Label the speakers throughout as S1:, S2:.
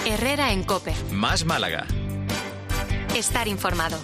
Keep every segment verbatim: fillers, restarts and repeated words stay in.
S1: Herrera en COPE.
S2: Más Málaga.
S1: Estar informado.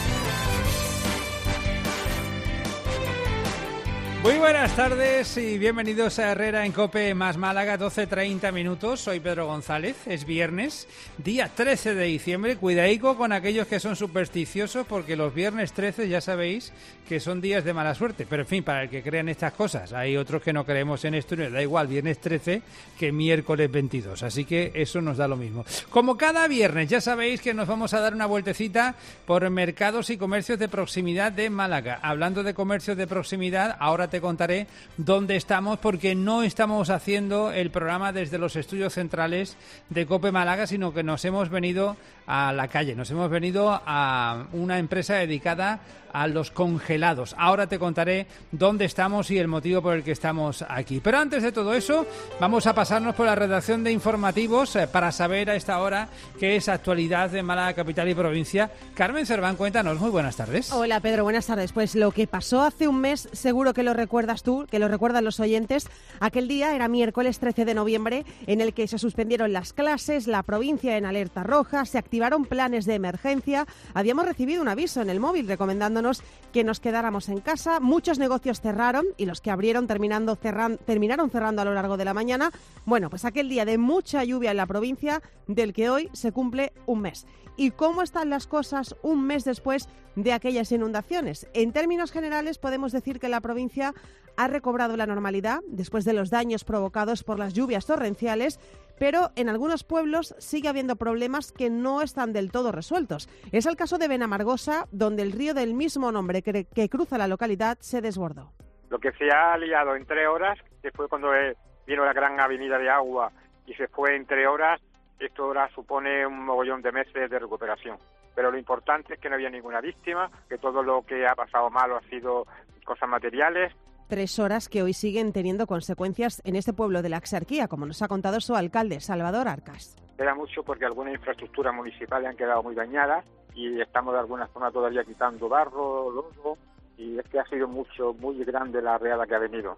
S3: Muy buenas tardes y bienvenidos a Herrera en COPE Más Málaga, doce treinta minutos. Soy Pedro González, es viernes, día trece de diciembre. Cuidaico con aquellos que son supersticiosos porque los viernes trece ya sabéis que son días de mala suerte. Pero en fin, para el que crean estas cosas, hay otros que no creemos en esto y nos da igual viernes trece que miércoles veintidós. Así que eso nos da lo mismo. Como cada viernes, ya sabéis que nos vamos a dar una vueltecita por mercados y comercios de proximidad de Málaga. Hablando de comercios de proximidad, ahora te contaré dónde estamos porque no estamos haciendo el programa desde los estudios centrales de COPE Málaga, sino que nos hemos venido a la calle, nos hemos venido a una empresa dedicada a los congelados. Ahora te contaré dónde estamos y el motivo por el que estamos aquí. Pero antes de todo eso, vamos a pasarnos por la redacción de informativos eh, para saber a esta hora qué es actualidad de Málaga capital y provincia. Carmen Cerván, cuéntanos. Muy buenas tardes.
S4: Hola Pedro, buenas tardes. Pues lo que pasó hace un mes, seguro que lo recuerdas tú, que lo recuerdan los oyentes. Aquel día era miércoles trece de noviembre, en el que se suspendieron las clases, la provincia en alerta roja, se activaron planes de emergencia. Habíamos recibido un aviso en el móvil recomendándonos que nos quedáramos en casa. Muchos negocios cerraron y los que abrieron terminando cerran, terminaron cerrando a lo largo de la mañana. Bueno, pues aquel día de mucha lluvia en la provincia, del que hoy se cumple un mes. ¿Y cómo están las cosas un mes después de aquellas inundaciones? En términos generales, podemos decir que la provincia ha recobrado la normalidad después de los daños provocados por las lluvias torrenciales, pero en algunos pueblos sigue habiendo problemas que no están del todo resueltos. Es el caso de Benamargosa, donde el río del mismo nombre que, que cruza la localidad se desbordó.
S5: Lo que se ha liado en tres horas, que fue cuando vino la gran avenida de agua y se fue en tres horas, esto ahora supone un mogollón de meses de recuperación. Pero lo importante es que no había ninguna víctima, que todo lo que ha pasado malo ha sido cosas materiales.
S4: Tres horas que hoy siguen teniendo consecuencias en este pueblo de la Exarquía, como nos ha contado su alcalde, Salvador Arcas.
S5: Era mucho porque algunas infraestructuras municipales han quedado muy dañadas y estamos de alguna forma todavía quitando barro, lodo, y es que ha sido mucho, muy grande la riada que ha venido.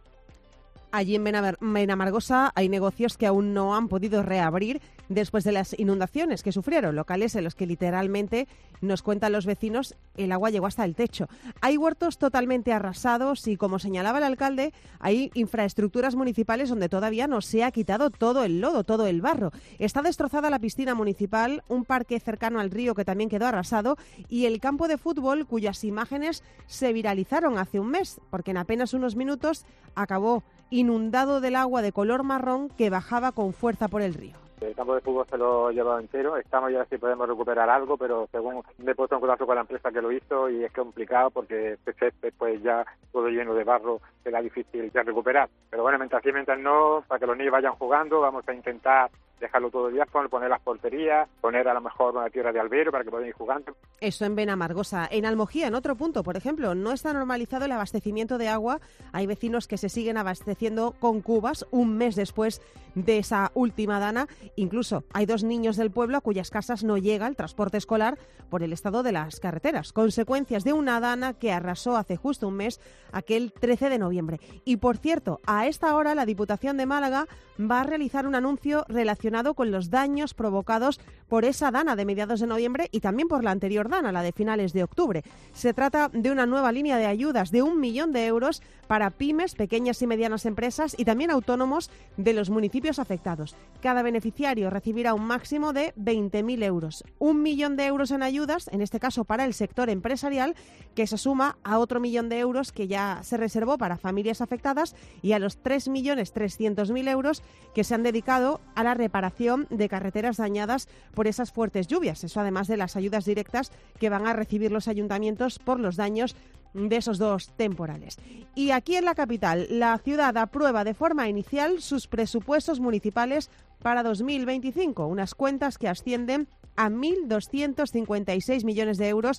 S4: Allí en Benamargosa hay negocios que aún no han podido reabrir después de las inundaciones que sufrieron, locales en los que literalmente, nos cuentan los vecinos, el agua llegó hasta el techo. Hay huertos totalmente arrasados y, como señalaba el alcalde, hay infraestructuras municipales donde todavía no se ha quitado todo el lodo, todo el barro. Está destrozada la piscina municipal, un parque cercano al río que también quedó arrasado y el campo de fútbol cuyas imágenes se viralizaron hace un mes, porque en apenas unos minutos acabó inundado del agua de color marrón que bajaba con fuerza por el río.
S5: El campo de fútbol se lo ha llevado entero, estamos ya si podemos recuperar algo, pero según me he puesto en contacto con la empresa que lo hizo y es complicado porque este césped pues ya todo lleno de barro será difícil de recuperar. Pero bueno, mientras sí, mientras no, para que los niños vayan jugando, vamos a intentar dejarlo todo diáfano, poner las porterías, poner a lo mejor una tierra de albero para que puedan ir jugando.
S4: Eso en Benamargosa. En Almojía, en otro punto, por ejemplo, no está normalizado el abastecimiento de agua. Hay vecinos que se siguen abasteciendo con cubas un mes después de esa última dana. Incluso hay dos niños del pueblo a cuyas casas no llega el transporte escolar por el estado de las carreteras. Consecuencias de una dana que arrasó hace justo un mes, aquel trece de noviembre. Y por cierto, a esta hora la Diputación de Málaga va a realizar un anuncio relacionado con los daños provocados por esa dana de mediados de noviembre y también por la anterior dana, la de finales de octubre. Se trata de una nueva línea de ayudas de un millón de euros para pymes, pequeñas y medianas empresas y también autónomos de los municipios afectados. Cada beneficiario recibirá un máximo de veinte mil euros. Un millón de euros en ayudas, en este caso para el sector empresarial, que se suma a otro millón de euros que ya se reservó para familias afectadas y a los tres millones trescientos mil euros que se han dedicado a la reparación de carreteras dañadas por esas fuertes lluvias. Eso además de las ayudas directas que van a recibir los ayuntamientos por los daños de esos dos temporales. Y aquí en la capital, la ciudad aprueba de forma inicial sus presupuestos municipales para dos mil veinticinco, unas cuentas que ascienden a mil doscientos cincuenta y seis millones de euros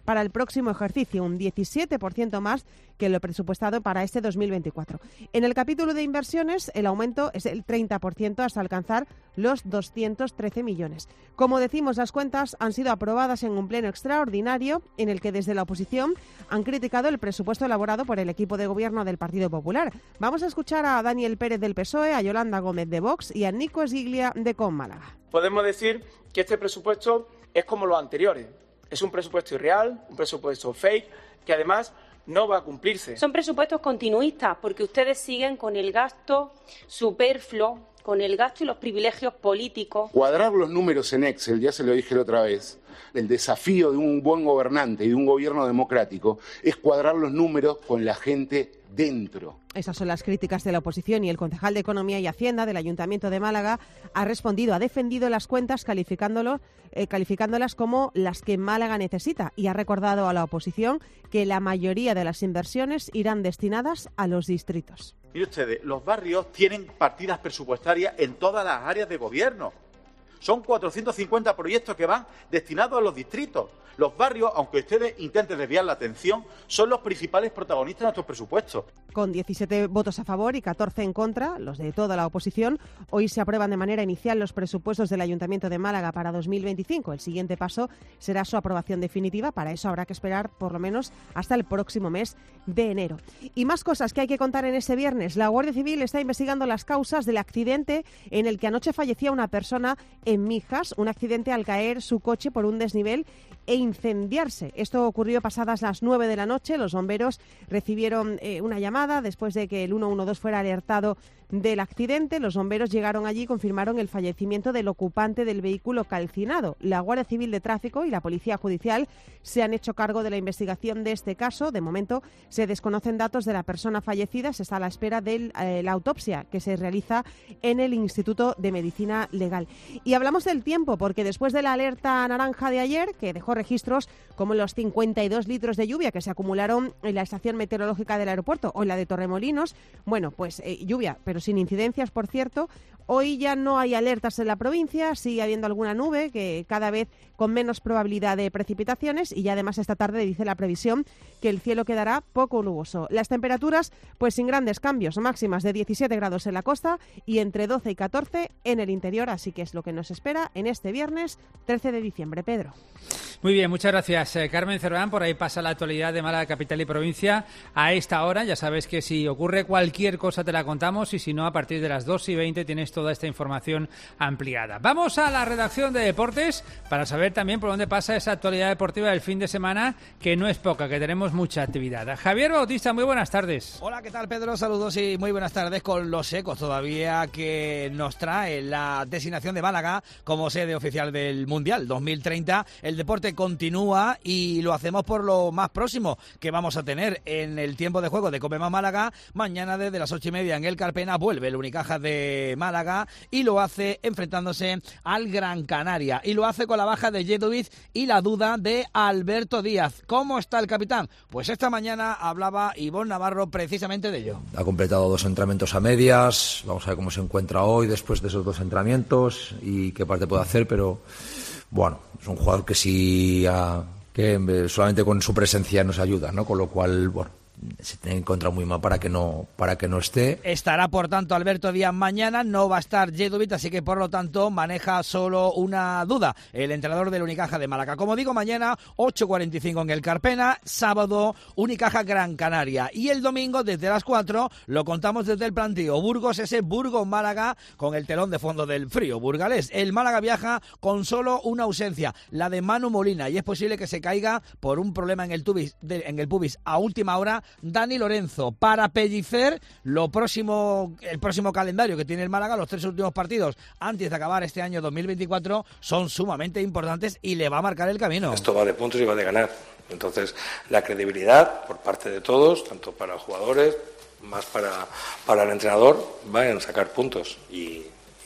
S4: para el próximo ejercicio, un diecisiete por ciento más que lo presupuestado para este dos mil veinticuatro. En el capítulo de inversiones, el aumento es el treinta por ciento hasta alcanzar los doscientos trece millones. Como decimos, las cuentas han sido aprobadas en un pleno extraordinario en el que desde la oposición han criticado el presupuesto elaborado por el equipo de gobierno del Partido Popular. Vamos a escuchar a Daniel Pérez del P S O E, a Yolanda Gómez de Vox y a Nico Esguiglia de Com Málaga.
S2: Podemos decir que este presupuesto es como los anteriores. Es un presupuesto irreal, un presupuesto fake, que además no va a cumplirse.
S6: Son presupuestos continuistas porque ustedes siguen con el gasto superfluo, con el gasto y los privilegios políticos.
S7: Cuadrar los números en Excel, ya se lo dije la otra vez, el desafío de un buen gobernante y de un gobierno democrático es cuadrar los números con la gente dentro.
S4: Esas son las críticas de la oposición y el concejal de Economía y Hacienda del Ayuntamiento de Málaga ha respondido, ha defendido las cuentas calificándolo, eh, calificándolas como las que Málaga necesita y ha recordado a la oposición que la mayoría de las inversiones irán destinadas a los distritos.
S8: Mire ustedes, los barrios tienen partidas presupuestarias en todas las áreas de gobierno. Son cuatrocientos cincuenta proyectos que van destinados a los distritos. Los barrios, aunque ustedes intenten desviar la atención, son los principales protagonistas de nuestros presupuestos.
S4: Con diecisiete votos a favor y catorce en contra, los de toda la oposición, hoy se aprueban de manera inicial los presupuestos del Ayuntamiento de Málaga para dos mil veinticinco. El siguiente paso será su aprobación definitiva. Para eso habrá que esperar por lo menos hasta el próximo mes de enero. Y más cosas que hay que contar en este viernes. La Guardia Civil está investigando las causas del accidente en el que anoche fallecía una persona en Mijas, un accidente al caer su coche por un desnivel e incendiarse. Esto ocurrió pasadas las nueve de la noche. Los bomberos recibieron eh, una llamada después de que el uno uno dos fuera alertado del accidente. Los bomberos llegaron allí y confirmaron el fallecimiento del ocupante del vehículo calcinado. La Guardia Civil de Tráfico y la Policía Judicial se han hecho cargo de la investigación de este caso. De momento se desconocen datos de la persona fallecida. Se está a la espera de eh, la autopsia que se realiza en el Instituto de Medicina Legal. Y hablamos del tiempo porque después de la alerta naranja de ayer, que dejó registros como los cincuenta y dos litros de lluvia que se acumularon en la estación meteorológica del aeropuerto o en la de Torremolinos, bueno, pues eh, lluvia, pero sin incidencias, por cierto. Hoy ya no hay alertas en la provincia, sigue habiendo alguna nube que cada vez con menos probabilidad de precipitaciones y ya además esta tarde dice la previsión que el cielo quedará poco nuboso. Las temperaturas pues sin grandes cambios, máximas de diecisiete grados en la costa y entre doce y catorce en el interior, así que es lo que nos espera en este viernes trece de diciembre. Pedro.
S3: Muy bien, muchas gracias, eh, Carmen Cerván. Por ahí pasa la actualidad de Málaga, capital y provincia a esta hora. Ya sabes que si ocurre cualquier cosa te la contamos y si no, a partir de las dos y veinte tienes toda esta información ampliada. Vamos a la redacción de deportes para saber también por dónde pasa esa actualidad deportiva del fin de semana, que no es poca, que tenemos mucha actividad. Javier Bautista, muy buenas tardes.
S9: Hola, ¿qué tal, Pedro? Saludos y muy buenas tardes con los ecos todavía que nos trae la designación de Málaga como sede oficial del Mundial dos mil treinta. El deporte continúa y lo hacemos por lo más próximo que vamos a tener en el tiempo de juego de Cope Más Málaga. Mañana desde las ocho y media en el Carpena vuelve el Unicaja de Málaga y lo hace enfrentándose al Gran Canaria y lo hace con la baja de Jedovic y la duda de Alberto Díaz. ¿Cómo está el capitán? Pues esta mañana hablaba Ivonne Navarro precisamente de ello.
S10: Ha completado dos entrenamientos a medias, vamos a ver cómo se encuentra hoy después de esos dos entrenamientos y qué parte puede hacer, pero bueno, es un jugador que sí ha, que solamente con su presencia nos ayuda, ¿no? Con lo cual, bueno, se tiene que encontrar muy mal para que no para que no esté.
S9: Estará, por tanto, Alberto Díaz mañana, no va a estar Jedovic, así que, por lo tanto, maneja solo una duda el entrenador del Unicaja de Málaga. Como digo, mañana, ocho cuarenta y cinco en el Carpena, sábado, Unicaja Gran Canaria. Y el domingo, desde las cuatro, lo contamos desde el plantío. Burgos, ese Burgos-Málaga, con el telón de fondo del frío burgalés. El Málaga viaja con solo una ausencia, la de Manu Molina, y es posible que se caiga por un problema en el, tubis, de, en el pubis a última hora Dani Lorenzo, para Pellicer lo próximo, el próximo calendario que tiene el Málaga. Los tres últimos partidos antes de acabar este año dos mil veinticuatro son sumamente importantes y le va a marcar el camino.
S11: Esto va de puntos y va de ganar, entonces la credibilidad por parte de todos, tanto para jugadores, más para, para el entrenador, va en sacar puntos y,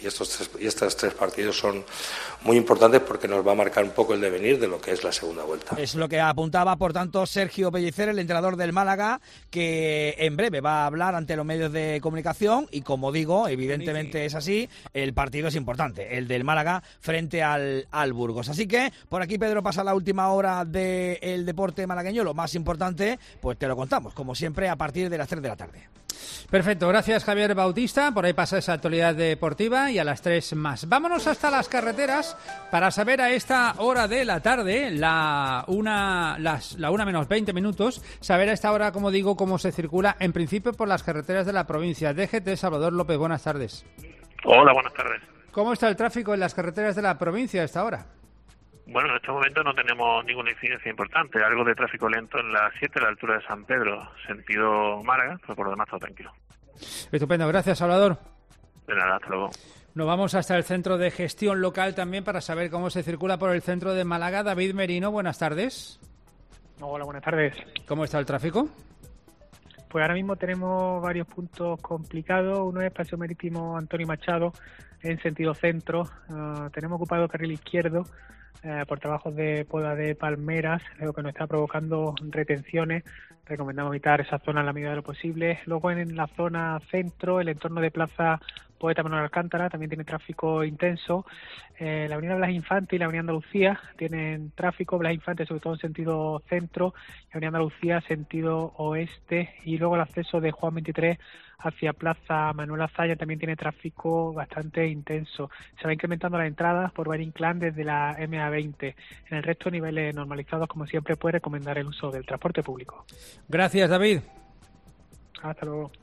S11: Y estos tres, y estos tres partidos son muy importantes porque nos va a marcar un poco el devenir de lo que es la segunda vuelta.
S9: Es lo que apuntaba, por tanto, Sergio Pellicer, el entrenador del Málaga, que en breve va a hablar ante los medios de comunicación y, como digo, evidentemente es así, el partido es importante, el del Málaga frente al, al Burgos. Así que por aquí, Pedro, pasa la última hora del deporte malagueño, lo más importante, pues te lo contamos, como siempre, a partir de las tres de la tarde.
S3: Perfecto, gracias Javier Bautista, por ahí pasa esa actualidad deportiva y a las tres más. Vámonos hasta las carreteras para saber a esta hora de la tarde, la una, las, la una menos veinte minutos, saber a esta hora, como digo, cómo se circula en principio por las carreteras de la provincia. D G T, Salvador López, buenas tardes.
S12: Hola, buenas tardes.
S3: ¿Cómo está el tráfico en las carreteras de la provincia a esta hora?
S12: Bueno, en este momento no tenemos ninguna incidencia importante. Algo de tráfico lento en la siete, a la altura de San Pedro, sentido Málaga, pero por lo demás todo tranquilo.
S3: Estupendo, gracias Salvador.
S12: De nada, hasta luego.
S3: Nos vamos hasta el centro de gestión local también para saber cómo se circula por el centro de Málaga. David Merino, buenas tardes.
S13: Hola, buenas tardes.
S3: ¿Cómo está el tráfico?
S13: Pues ahora mismo tenemos varios puntos complicados. Uno es Paseo Marítimo Antonio Machado, en sentido centro. Uh, tenemos ocupado el carril izquierdo eh, por trabajos de poda de palmeras, lo que nos está provocando retenciones. Recomendamos evitar esa zona en la medida de lo posible. Luego en la zona centro, el entorno de Plaza Poeta Manuel Alcántara también tiene tráfico intenso. Eh, la avenida Blas Infante y la avenida Andalucía tienen tráfico. Blas Infante sobre todo en sentido centro y avenida Andalucía sentido oeste. Y luego el acceso de Juan veintitrés hacia Plaza Manuel Azaya también tiene tráfico bastante intenso. Se va incrementando las entradas por Valle Inclán desde la M A veinte. En el resto, niveles normalizados, como siempre, puede recomendar el uso del transporte público.
S3: Gracias, David.
S13: Hasta luego.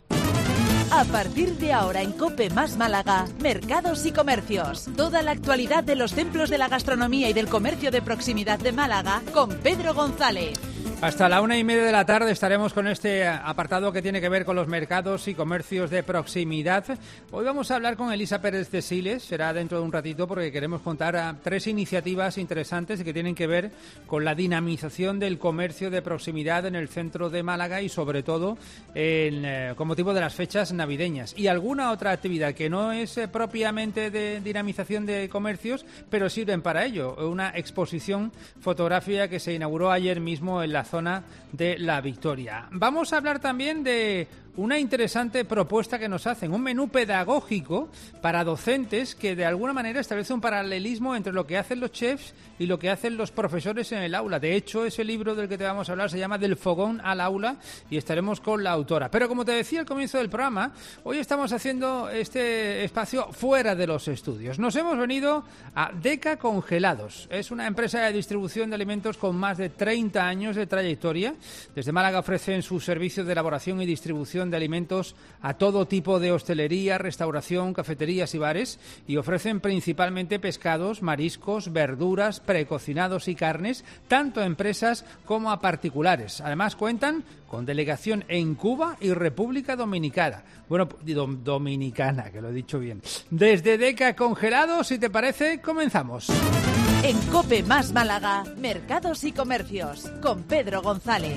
S14: A partir de ahora en COPE más Málaga, Mercados y Comercios. Toda la actualidad de los templos de la gastronomía y del comercio de proximidad de Málaga con Pedro González.
S3: Hasta la una y media de la tarde estaremos con este apartado que tiene que ver con los mercados y comercios de proximidad. Hoy vamos a hablar con Elisa Pérez de Siles, será dentro de un ratito porque queremos contar a tres iniciativas interesantes que tienen que ver con la dinamización del comercio de proximidad en el centro de Málaga y sobre todo en, eh, con motivo de las fechas navideñas. Y alguna otra actividad que no es eh, propiamente de dinamización de comercios, pero sirven para ello. Una exposición fotográfica que se inauguró ayer mismo en la zona de La Victoria. Vamos a hablar también de una interesante propuesta que nos hacen, un menú pedagógico para docentes que de alguna manera establece un paralelismo entre lo que hacen los chefs y lo que hacen los profesores en el aula. De hecho, ese libro del que te vamos a hablar se llama Del fogón al aula y estaremos con la autora. Pero como te decía al comienzo del programa, hoy estamos haciendo este espacio fuera de los estudios. Nos hemos venido a Deca Congelados. Es una empresa de distribución de alimentos con más de treinta años de trayectoria. Desde Málaga ofrecen sus servicios de elaboración y distribución de alimentos a todo tipo de hostelería, restauración, cafeterías y bares y ofrecen principalmente pescados, mariscos, verduras, precocinados y carnes, tanto a empresas como a particulares. Además cuentan con delegación en Cuba y República Dominicana. Bueno, dom- Dominicana, que lo he dicho bien. Desde Deca Congelados, si te parece, comenzamos.
S14: En COPE más Málaga, Mercados y Comercios, con Pedro González.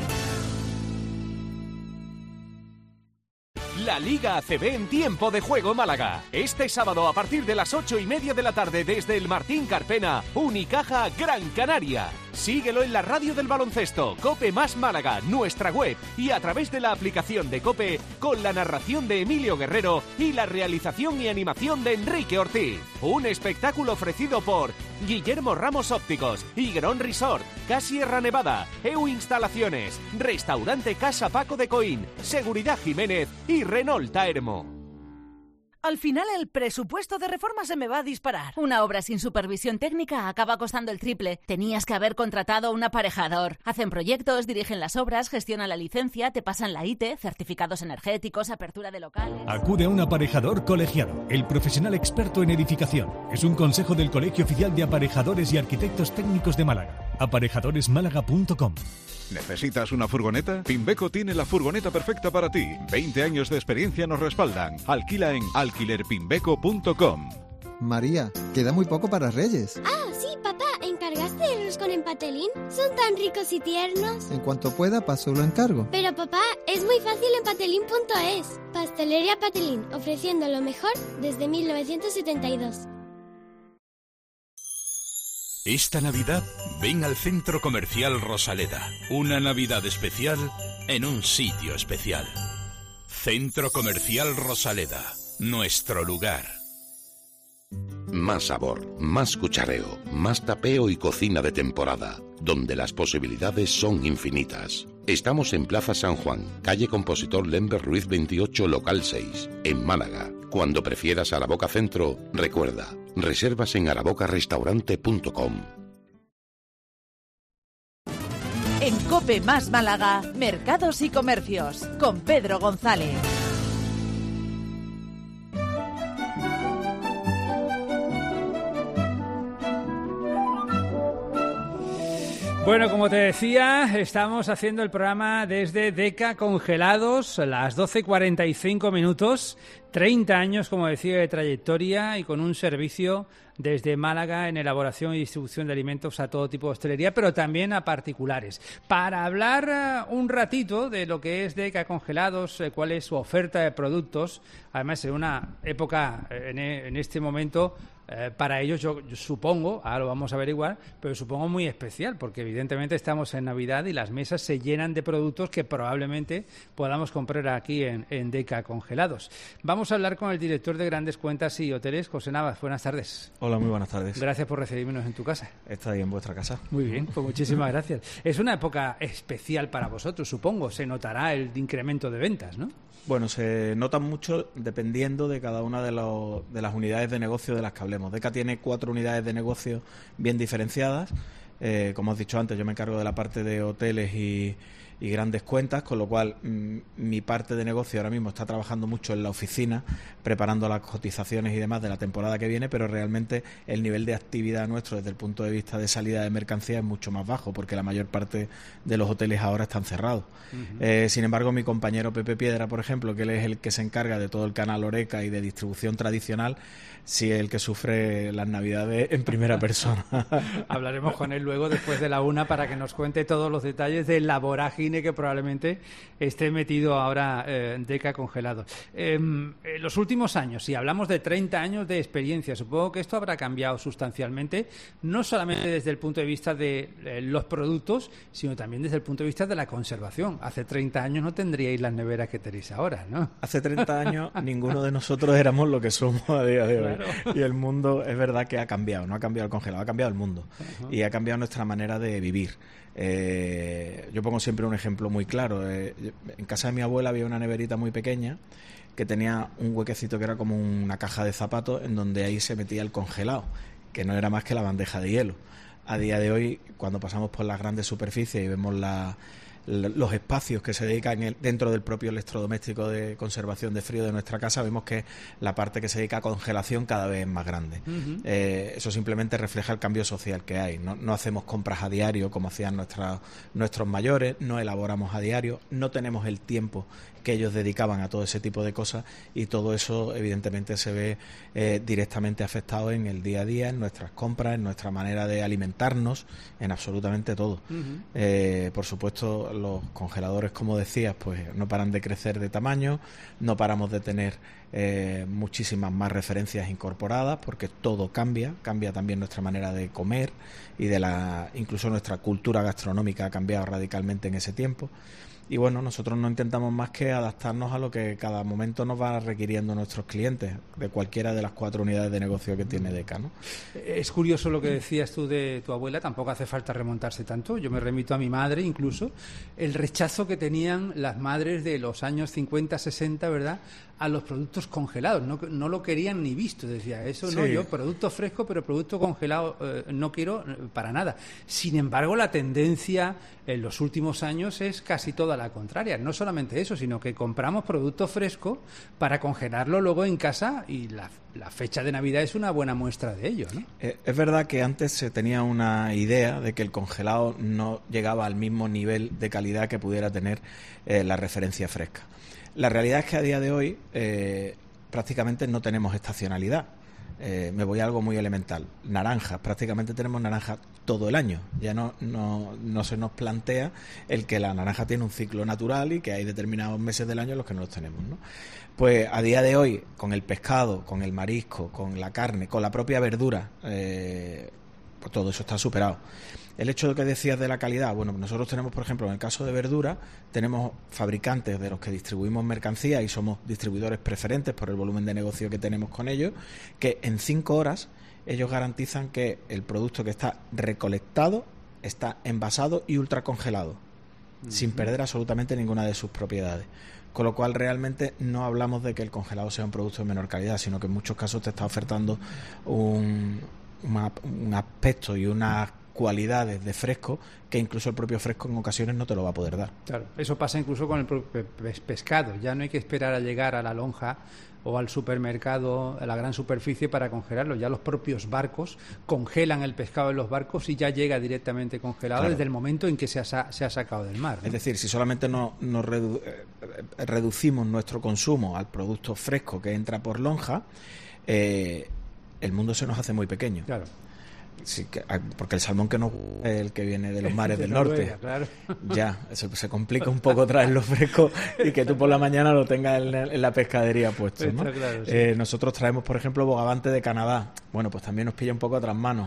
S15: La Liga A C B en tiempo de juego Málaga. Este sábado a partir de las ocho y media de la tarde desde el Martín Carpena, Unicaja Gran Canaria. Síguelo en la radio del baloncesto, COPE más Málaga, nuestra web y a través de la aplicación de COPE con la narración de Emilio Guerrero y la realización y animación de Enrique Ortiz. Un espectáculo ofrecido por Guillermo Ramos Ópticos, Higuerón Resort, Casierra Nevada, E U Instalaciones, Restaurante Casa Paco de Coín, Seguridad Jiménez y Renault Taermo.
S16: Al final el presupuesto de reforma se me va a disparar. Una obra sin supervisión técnica acaba costando el triple. Tenías que haber contratado a un aparejador. Hacen proyectos, dirigen las obras, gestionan la licencia, te pasan la I T E, certificados energéticos, apertura de locales...
S17: Acude a un aparejador colegiado, el profesional experto en edificación. Es un consejo del Colegio Oficial de Aparejadores y Arquitectos Técnicos de Málaga. aparejadores málaga punto com.
S18: ¿Necesitas una furgoneta? Pimbeco tiene la furgoneta perfecta para ti. veinte años de experiencia nos respaldan. Alquila en alquiler pimbeco punto com.
S19: María, queda muy poco para Reyes.
S20: Ah, sí, papá, ¿encargaste arroz con empaque?
S19: Patelín son tan ricos y tiernos.
S20: En cuanto pueda, paso lo encargo.
S19: Pero papá, es muy fácil en patelín punto es. Pastelería Patelín, ofreciendo lo mejor desde mil novecientos setenta y dos.
S21: Esta Navidad, ven al Centro Comercial Rosaleda. Una Navidad especial en un sitio especial. Centro Comercial Rosaleda, nuestro lugar.
S22: Más sabor, más cuchareo, más tapeo y cocina de temporada, donde las posibilidades son infinitas. Estamos en Plaza San Juan, calle Compositor Lember Ruiz veintiocho, local seis, en Málaga. Cuando prefieras Araboca Centro, recuerda, reservas en araboca restaurante punto com.
S14: En COPE Más Málaga, Mercados y Comercios, con Pedro González.
S3: Bueno, como te decía, estamos haciendo el programa desde Deca Congelados, las doce cuarenta y cinco minutos, treinta años, como decía, de trayectoria y con un servicio desde Málaga en elaboración y distribución de alimentos a todo tipo de hostelería, pero también a particulares. Para hablar uh, un ratito de lo que es Deca Congelados, eh, cuál es su oferta de productos, además en una época, eh, en, en este momento, Eh, para ellos yo, yo supongo, ahora lo vamos a averiguar, pero supongo muy especial, porque evidentemente estamos en Navidad y las mesas se llenan de productos que probablemente podamos comprar aquí en, en Deca Congelados. Vamos a hablar con el director de Grandes Cuentas y Hoteles, José Navas. Buenas tardes.
S23: Hola, muy buenas tardes.
S3: Gracias por recibirnos en tu casa.
S23: Está ahí en vuestra casa.
S3: Muy bien, pues muchísimas gracias. Es una época especial para vosotros, supongo. Se notará el incremento de ventas, ¿no?
S23: Bueno, se nota mucho dependiendo de cada una de, los, de las unidades de negocio de las que hablemos. Deca tiene cuatro unidades de negocio bien diferenciadas. Eh, como os he dicho antes, yo me encargo de la parte de hoteles y, y grandes cuentas, con lo cual mmm, mi parte de negocio ahora mismo está trabajando mucho en la oficina, preparando las cotizaciones y demás de la temporada que viene, pero realmente el nivel de actividad nuestro desde el punto de vista de salida de mercancía es mucho más bajo, porque la mayor parte de los hoteles ahora están cerrados. Uh-huh. Eh, sin embargo, mi compañero Pepe Piedra, por ejemplo, que él es el que se encarga de todo el canal Horeca y de distribución tradicional, sí es el que sufre las Navidades en primera persona.
S3: Hablaremos con él luego, después de la una, para que nos cuente todos los detalles de la vorágine que probablemente esté metido ahora eh, Deca Congelados. Eh, en los últimos años, si hablamos de treinta años de experiencia, supongo que esto habrá cambiado sustancialmente, no solamente desde el punto de vista de eh, los productos, sino también desde el punto de vista de la conservación. Hace treinta años no tendríais las neveras que tenéis ahora, ¿no?
S23: Hace treinta años ninguno de nosotros éramos lo que somos a día de hoy. Claro. Y el mundo es verdad que ha cambiado, no ha cambiado el congelado, ha cambiado el mundo. Uh-huh. Y ha cambiado nuestra manera de vivir. Eh, yo pongo siempre un ejemplo muy claro. Eh, en casa de mi abuela había una neverita muy pequeña que tenía un huequecito que era como una caja de zapatos, en donde ahí se metía el congelado, que no era más que la bandeja de hielo. A día de hoy, cuando pasamos por las grandes superficies y vemos la los espacios que se dedican el, dentro del propio electrodoméstico de conservación de frío de nuestra casa, vemos que la parte que se dedica a congelación cada vez es más grande. Uh-huh. Eh, eso simplemente refleja el cambio social que hay. No, no hacemos compras a diario como hacían nuestra, nuestros mayores, no elaboramos a diario, no tenemos el tiempo que ellos dedicaban a todo ese tipo de cosas, y todo eso evidentemente se ve eh, directamente afectado en el día a día, en nuestras compras, en nuestra manera de alimentarnos, en absolutamente todo. Uh-huh. Eh, por supuesto, los congeladores, como decías, pues no paran de crecer de tamaño, no paramos de tener eh, muchísimas más referencias incorporadas, porque todo cambia, cambia también nuestra manera de comer, y de la incluso nuestra cultura gastronómica ha cambiado radicalmente en ese tiempo. Y bueno, nosotros no intentamos más que adaptarnos a lo que cada momento nos va requiriendo nuestros clientes, de cualquiera de las cuatro unidades de negocio que tiene Deca, ¿no?
S3: Es curioso lo que decías tú de tu abuela, tampoco hace falta remontarse tanto. Yo me remito a mi madre, incluso, el rechazo que tenían las madres de los años cincuenta, sesenta, ¿verdad?, a los productos congelados. No, no lo querían ni visto, decía, eso sí. No, yo producto fresco, pero producto congelado eh, no quiero eh, para nada. Sin embargo, la tendencia en los últimos años es casi toda la contraria. No solamente eso, sino que compramos producto fresco para congelarlo luego en casa, y la, la fecha de Navidad es una buena muestra de ello, ¿no?
S23: Eh, es verdad que antes se tenía una idea de que el congelado no llegaba al mismo nivel de calidad que pudiera tener eh, la referencia fresca. La realidad es que a día de hoy eh, prácticamente no tenemos estacionalidad. Eh, me voy a algo muy elemental. Naranjas, prácticamente tenemos naranjas todo el año. Ya no, no, no se nos plantea el que la naranja tiene un ciclo natural y que hay determinados meses del año en los que no los tenemos, ¿no? Pues a día de hoy, con el pescado, con el marisco, con la carne, con la propia verdura, eh, pues todo eso está superado. El hecho de que decías de la calidad, bueno, nosotros tenemos, por ejemplo, en el caso de verdura, tenemos fabricantes de los que distribuimos mercancía y somos distribuidores preferentes por el volumen de negocio que tenemos con ellos, que en cinco horas ellos garantizan que el producto que está recolectado está envasado y ultracongelado, uh-huh. sin perder absolutamente ninguna de sus propiedades. Con lo cual realmente no hablamos de que el congelado sea un producto de menor calidad, sino que en muchos casos te está ofertando un, una, un aspecto y unas cualidades de fresco que incluso el propio fresco en ocasiones no te lo va a poder dar.
S3: Claro, eso pasa incluso con el propio pescado. Ya no hay que esperar a llegar a la lonja o al supermercado, a la gran superficie para congelarlo. Ya los propios barcos congelan el pescado en los barcos y ya llega directamente congelado, claro, desde el momento en que se ha, se ha sacado del mar, ¿no? Es
S23: decir, si solamente nos no redu eh, reducimos nuestro consumo al producto fresco que entra por lonja, eh, el mundo se nos hace muy pequeño.
S3: Claro.
S23: Sí, que, porque el salmón que no es el que viene de los mares del norte.
S3: Claro.
S23: Ya, eso se complica un poco traerlo fresco y que tú por la mañana lo tengas en, en la pescadería puesto, ¿no?
S3: Claro, sí.
S23: eh, nosotros traemos, por ejemplo, bogavante de Canadá. Bueno, pues también nos pilla un poco a otras manos.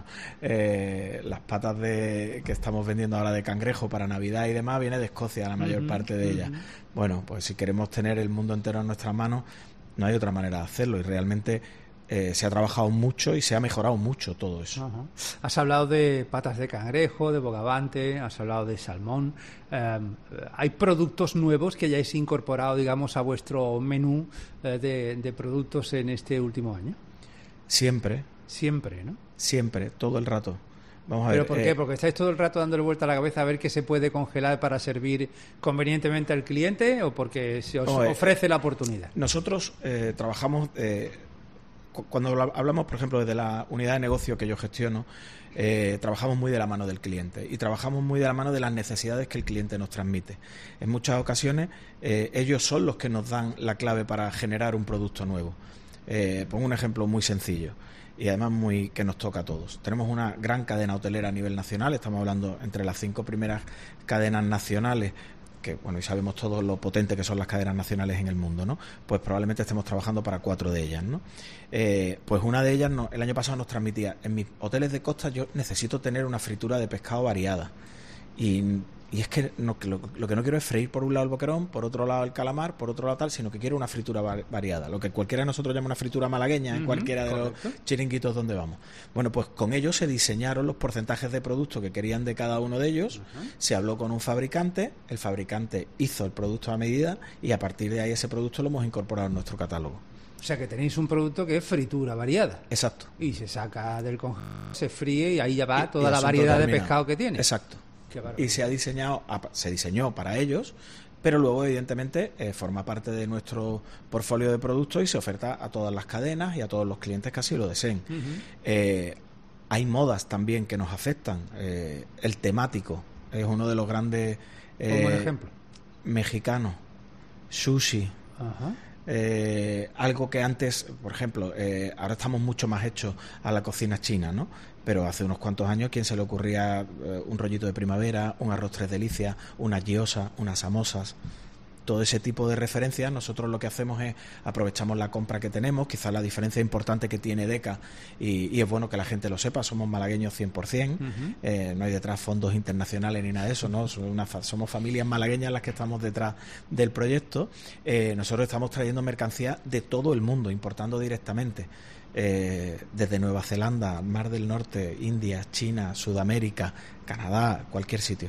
S23: Eh, las patas de que estamos vendiendo ahora de cangrejo para Navidad y demás viene de Escocia, la mayor uh-huh, parte de uh-huh. ellas. Bueno, pues si queremos tener el mundo entero en nuestras manos, no hay otra manera de hacerlo y realmente Eh, se ha trabajado mucho y se ha mejorado mucho todo eso.
S3: Uh-huh. Has hablado de patas de cangrejo, de bogavante, has hablado de salmón. Eh, ¿Hay productos nuevos que hayáis incorporado, digamos, a vuestro menú eh, de, de productos en este último año?
S23: Siempre.
S3: Siempre, ¿no?
S23: Siempre, todo el rato. Vamos a
S3: ¿Pero
S23: ver,
S3: por
S23: eh,
S3: qué? Porque estáis todo el rato dándole vuelta a la cabeza a ver qué se puede congelar para servir convenientemente al cliente o porque se os
S23: no, eh,
S3: ofrece la oportunidad.
S23: Nosotros eh, trabajamos... Eh, Cuando hablamos, por ejemplo, de la unidad de negocio que yo gestiono, eh, trabajamos muy de la mano del cliente y trabajamos muy de la mano de las necesidades que el cliente nos transmite. En muchas ocasiones, eh, ellos son los que nos dan la clave para generar un producto nuevo. Eh, pongo un ejemplo muy sencillo y además muy que nos toca a todos. Tenemos una gran cadena hotelera a nivel nacional, estamos hablando entre las cinco primeras cadenas nacionales, que bueno, y sabemos todos lo potente que son las cadenas nacionales en el mundo, ¿no? Pues probablemente estemos trabajando para cuatro de ellas, ¿no? Eh, pues una de ellas no, el año pasado nos transmitía, en mis hoteles de costa yo necesito tener una fritura de pescado variada. Y, y es que no, lo, lo que no quiero es freír por un lado el boquerón, por otro lado el calamar, por otro lado tal, sino que quiero una fritura va, variada. Lo que cualquiera de nosotros llama una fritura malagueña en uh-huh, cualquiera de correcto. Los chiringuitos donde vamos. Bueno, pues con ellos se diseñaron los porcentajes de producto que querían de cada uno de ellos, uh-huh. se habló con un fabricante, el fabricante hizo el producto a medida y a partir de ahí ese producto lo hemos incorporado en nuestro catálogo.
S3: O sea que tenéis un producto que es fritura variada.
S23: Exacto.
S3: Y se saca del congelador, se fríe y ahí ya va y, toda y la variedad de pescado que tiene.
S23: Exacto. Y se ha diseñado, se diseñó para ellos, pero luego evidentemente eh, forma parte de nuestro portfolio de productos y se oferta a todas las cadenas y a todos los clientes que así lo deseen. Uh-huh. Eh, hay modas también que nos afectan. Eh, el temático es uno de los grandes.
S3: Eh, ¿Como un ejemplo?
S23: Mexicano, sushi.
S3: Uh-huh.
S23: Eh, algo que antes, por ejemplo, eh, ahora estamos mucho más hechos a la cocina china, ¿no? Pero hace unos cuantos años, ¿quién se le ocurría eh, un rollito de primavera, un arroz tres delicias, unas gyozas, unas samosas? Todo ese tipo de referencias, nosotros lo que hacemos es aprovechamos la compra que tenemos, quizás la diferencia importante que tiene Deka, y, y es bueno que la gente lo sepa, somos malagueños cien por ciento, uh-huh. eh, no hay detrás fondos internacionales ni nada de eso, ¿no? Somos, una, somos familias malagueñas las que estamos detrás del proyecto. Eh, nosotros estamos trayendo mercancía de todo el mundo, importando directamente. Eh, desde Nueva Zelanda, Mar del Norte, India, China, Sudamérica, Canadá, cualquier sitio.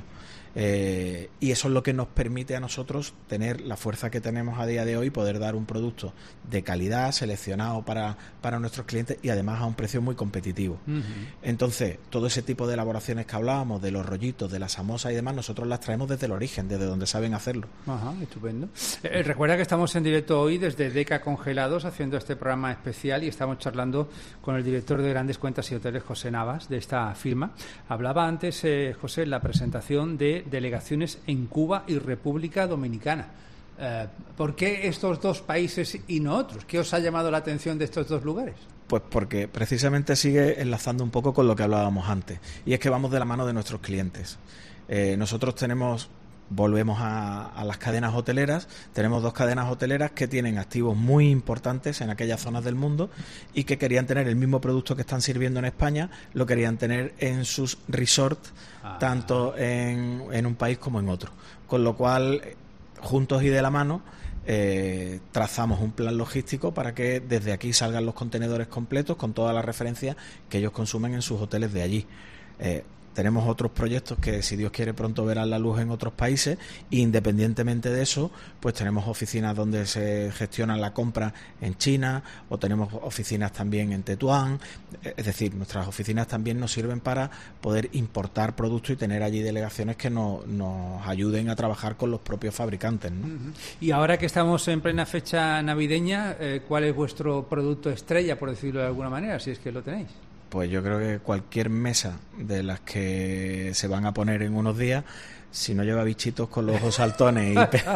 S23: Eh, y eso es lo que nos permite a nosotros tener la fuerza que tenemos a día de hoy, poder dar un producto de calidad, seleccionado para, para nuestros clientes y además a un precio muy competitivo. Uh-huh. Entonces, todo ese tipo de elaboraciones que hablábamos, de los rollitos, de las samosas y demás, nosotros las traemos desde el origen, desde donde saben hacerlo.
S3: Ajá, estupendo. Eh, recuerda que estamos en directo hoy desde Deka Congelados haciendo este programa especial y estamos charlando con el director de Grandes Cuentas y Hoteles, José Navas, de esta firma. Hablaba antes, eh, José, en la presentación de delegaciones en Cuba y República Dominicana. Eh, ¿Por qué estos dos países y no otros? ¿Qué os ha llamado la atención de estos dos lugares?
S23: Pues porque precisamente sigue enlazando un poco con lo que hablábamos antes, y es que vamos de la mano de nuestros clientes. Eh, nosotros tenemos... Volvemos a, a las cadenas hoteleras. Tenemos dos cadenas hoteleras que tienen activos muy importantes en aquellas zonas del mundo y que querían tener el mismo producto que están sirviendo en España, lo querían tener en sus resorts, ah. tanto en, en un país como en otro. Con lo cual, juntos y de la mano, eh, trazamos un plan logístico para que desde aquí salgan los contenedores completos con todas las referencias que ellos consumen en sus hoteles de allí. Eh, Tenemos otros proyectos que, si Dios quiere, pronto verán la luz en otros países. E independientemente de eso, pues tenemos oficinas donde se gestiona la compra en China, o tenemos oficinas también en Tetuán. Es decir, nuestras oficinas también nos sirven para poder importar productos y tener allí delegaciones que nos, nos ayuden a trabajar con los propios fabricantes, ¿no?
S3: Uh-huh. Y ahora que estamos en plena fecha navideña, eh, ¿cuál es vuestro producto estrella, por decirlo de alguna manera, si es que lo tenéis?
S23: Pues yo creo que cualquier mesa de las que se van a poner en unos días, si no lleva bichitos con los ojos saltones y, pe-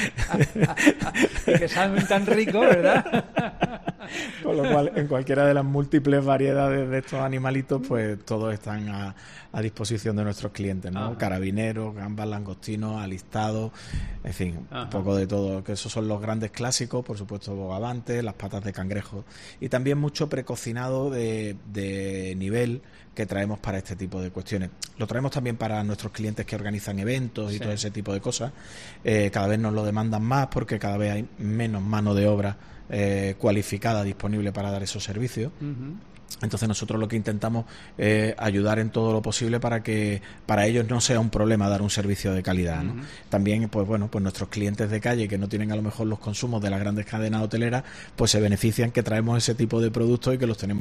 S3: y que saben tan rico, ¿verdad?
S23: Con lo cual, en cualquiera de las múltiples variedades de estos animalitos, pues todos están a, a disposición de nuestros clientes, ¿no? Ajá. Carabineros, gambas, langostinos, alistados, en fin, Ajá. un poco de todo. Que esos son los grandes clásicos, por supuesto, bogavantes, las patas de cangrejo y también mucho precocinado de, de nivel que traemos para este tipo de cuestiones. Lo traemos también para nuestros clientes que organizan eventos y sí. todo ese tipo de cosas. Eh, cada vez nos lo demandan más porque cada vez hay menos mano de obra eh, cualificada disponible para dar esos servicios. Uh-huh. Entonces nosotros lo que intentamos es eh, ayudar en todo lo posible para que para ellos no sea un problema dar un servicio de calidad, ¿no? Uh-huh. También, pues bueno, pues nuestros clientes de calle que no tienen a lo mejor los consumos de las grandes cadenas hoteleras, pues se benefician que traemos ese tipo de productos y que los tenemos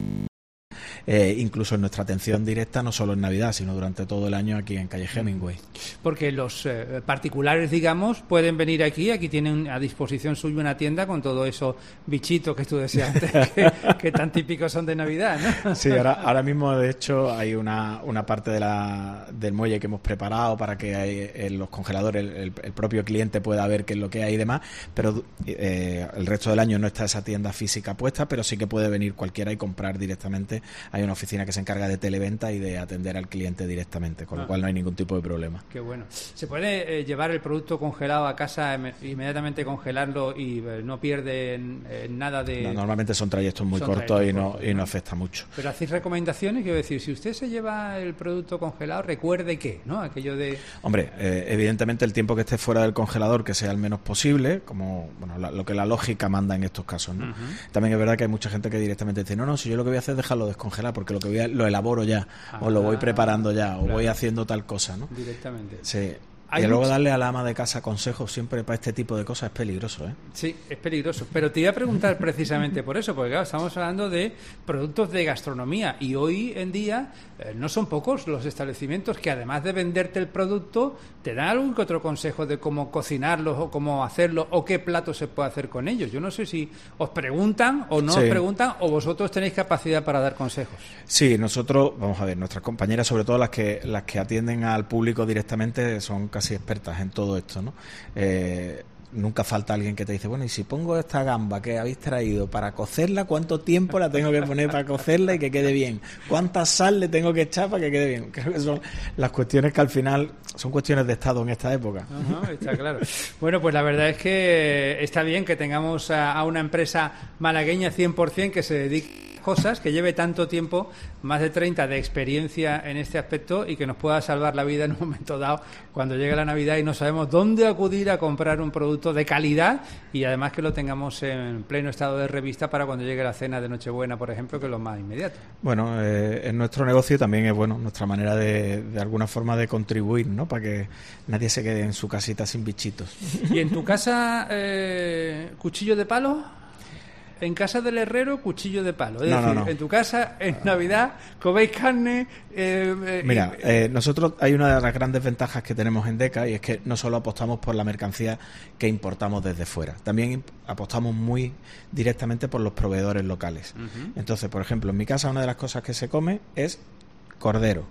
S23: Eh, incluso en nuestra atención directa, no solo en Navidad, sino durante todo el año aquí en calle Hemingway.
S3: Porque los eh, particulares, digamos, pueden venir aquí, aquí tienen a disposición suya una tienda con todo esos bichitos que tú decías antes, que, que tan típicos son de Navidad, ¿no?
S23: Sí, ahora, ahora mismo, de hecho, hay una, una parte de la, del muelle que hemos preparado para que hay, en los congeladores el, el propio cliente pueda ver qué es lo que hay y demás, pero eh, el resto del año no está esa tienda física puesta, pero sí que puede venir cualquiera y comprar directamente. Hay una oficina que se encarga de televenta y de atender al cliente directamente, con ah. lo cual no hay ningún tipo de problema.
S3: Qué bueno. ¿Se puede eh, llevar el producto congelado a casa, inmediatamente congelarlo y eh, no pierde eh, nada de...?
S23: No, normalmente son trayectos muy son cortos trayectos y, no, cortos, y no afecta mucho.
S3: Pero hacéis recomendaciones, quiero decir, si usted se lleva el producto congelado, recuerde que, ¿no? Aquello de...
S23: Hombre, eh, evidentemente el tiempo que esté fuera del congelador que sea el menos posible, como bueno la, lo que la lógica manda en estos casos, ¿no? Uh-huh. También es verdad que hay mucha gente que directamente dice, no, no, si yo lo que voy a hacer es dejarlo descongelar, porque lo que voy a, lo elaboro ya, ah, o lo voy preparando ya, o claro. voy haciendo tal cosa, ¿no?
S3: Directamente.
S23: Sí. Y luego mucho... darle a la ama de casa consejos siempre para este tipo de cosas es peligroso, ¿eh?
S3: Sí, es peligroso. Pero te iba a preguntar precisamente por eso, porque claro, estamos hablando de productos de gastronomía y hoy en día eh, no son pocos los establecimientos que además de venderte el producto te dan algún que otro consejo de cómo cocinarlos o cómo hacerlo o qué plato se puede hacer con ellos. Yo no sé si os preguntan o no sí. os preguntan o vosotros tenéis capacidad para dar consejos.
S23: Sí, nosotros, vamos a ver, nuestras compañeras, sobre todo las que las que atienden al público directamente, son casi expertas en todo esto, ¿no? Eh, nunca falta alguien que te dice, bueno, y si pongo esta gamba que habéis traído para cocerla, ¿cuánto tiempo la tengo que poner para cocerla y que quede bien? ¿Cuánta sal le tengo que echar para que quede bien? Creo que son las cuestiones que al final son cuestiones de estado en esta época.
S3: Ajá, está claro. Bueno, pues la verdad es que está bien que tengamos a, a una empresa malagueña cien por ciento que se dedique cosas, que lleve tanto tiempo, más de treinta de experiencia en este aspecto y que nos pueda salvar la vida en un momento dado cuando llegue la Navidad y no sabemos dónde acudir a comprar un producto de calidad y además que lo tengamos en pleno estado de revista para cuando llegue la cena de Nochebuena, por ejemplo, que es lo más inmediato.
S23: Bueno, eh, en nuestro negocio también es bueno nuestra manera de, de alguna forma de contribuir, ¿no? Para que nadie se quede en su casita sin bichitos.
S3: ¿Y en tu casa eh, cuchillo de palo? En casa del herrero, cuchillo de palo. Es
S23: no,
S3: decir,
S23: no, no.
S3: en tu casa, en Navidad, coméis carne... Eh, eh,
S23: Mira, eh, nosotros hay una de las grandes ventajas que tenemos en Deka y es que no solo apostamos por la mercancía que importamos desde fuera, también apostamos muy directamente por los proveedores locales. Uh-huh. Entonces, por ejemplo, en mi casa una de las cosas que se come es cordero,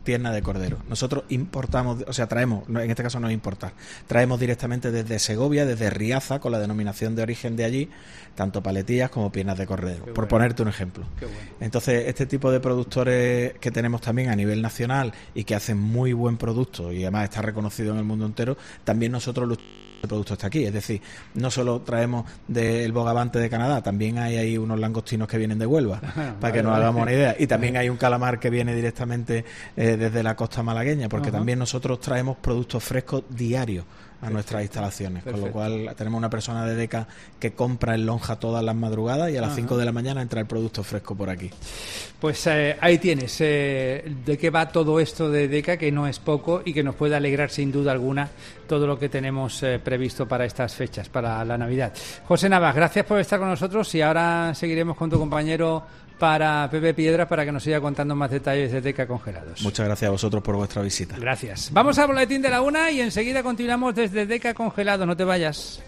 S23: pierna de cordero. Nosotros importamos, o sea, traemos, en este caso no es importar, traemos directamente desde Segovia, desde Riaza, con la denominación de origen de allí, tanto paletillas como piernas de cordero, Qué por bueno. ponerte un ejemplo. Qué bueno. Entonces, este tipo de productores que tenemos también a nivel nacional y que hacen muy buen producto y además está reconocido en el mundo entero, también nosotros lo el producto está aquí, es decir, no solo traemos del bogavante de Canadá, también hay ahí unos langostinos que vienen de Huelva, para vale, que nos vale. hagamos una idea, y también hay un calamar que viene directamente eh, desde la costa malagueña, porque uh-huh. también nosotros traemos productos frescos diarios a Perfecto. nuestras instalaciones, Perfecto. con lo cual tenemos una persona de Deka que compra en lonja todas las madrugadas y a las cinco de la mañana entra el producto fresco por aquí.
S3: Pues eh, ahí tienes eh, de qué va todo esto de Deka, que no es poco y que nos puede alegrar sin duda alguna todo lo que tenemos eh, previsto para estas fechas, para la Navidad. José Navas, gracias por estar con nosotros y ahora seguiremos con tu compañero para Pepe Piedra para que nos siga contando más detalles de Deka Congelados.
S23: Muchas gracias a vosotros por vuestra visita.
S3: Gracias. Vamos al boletín de la una y enseguida continuamos desde Deka Congelados. No te vayas.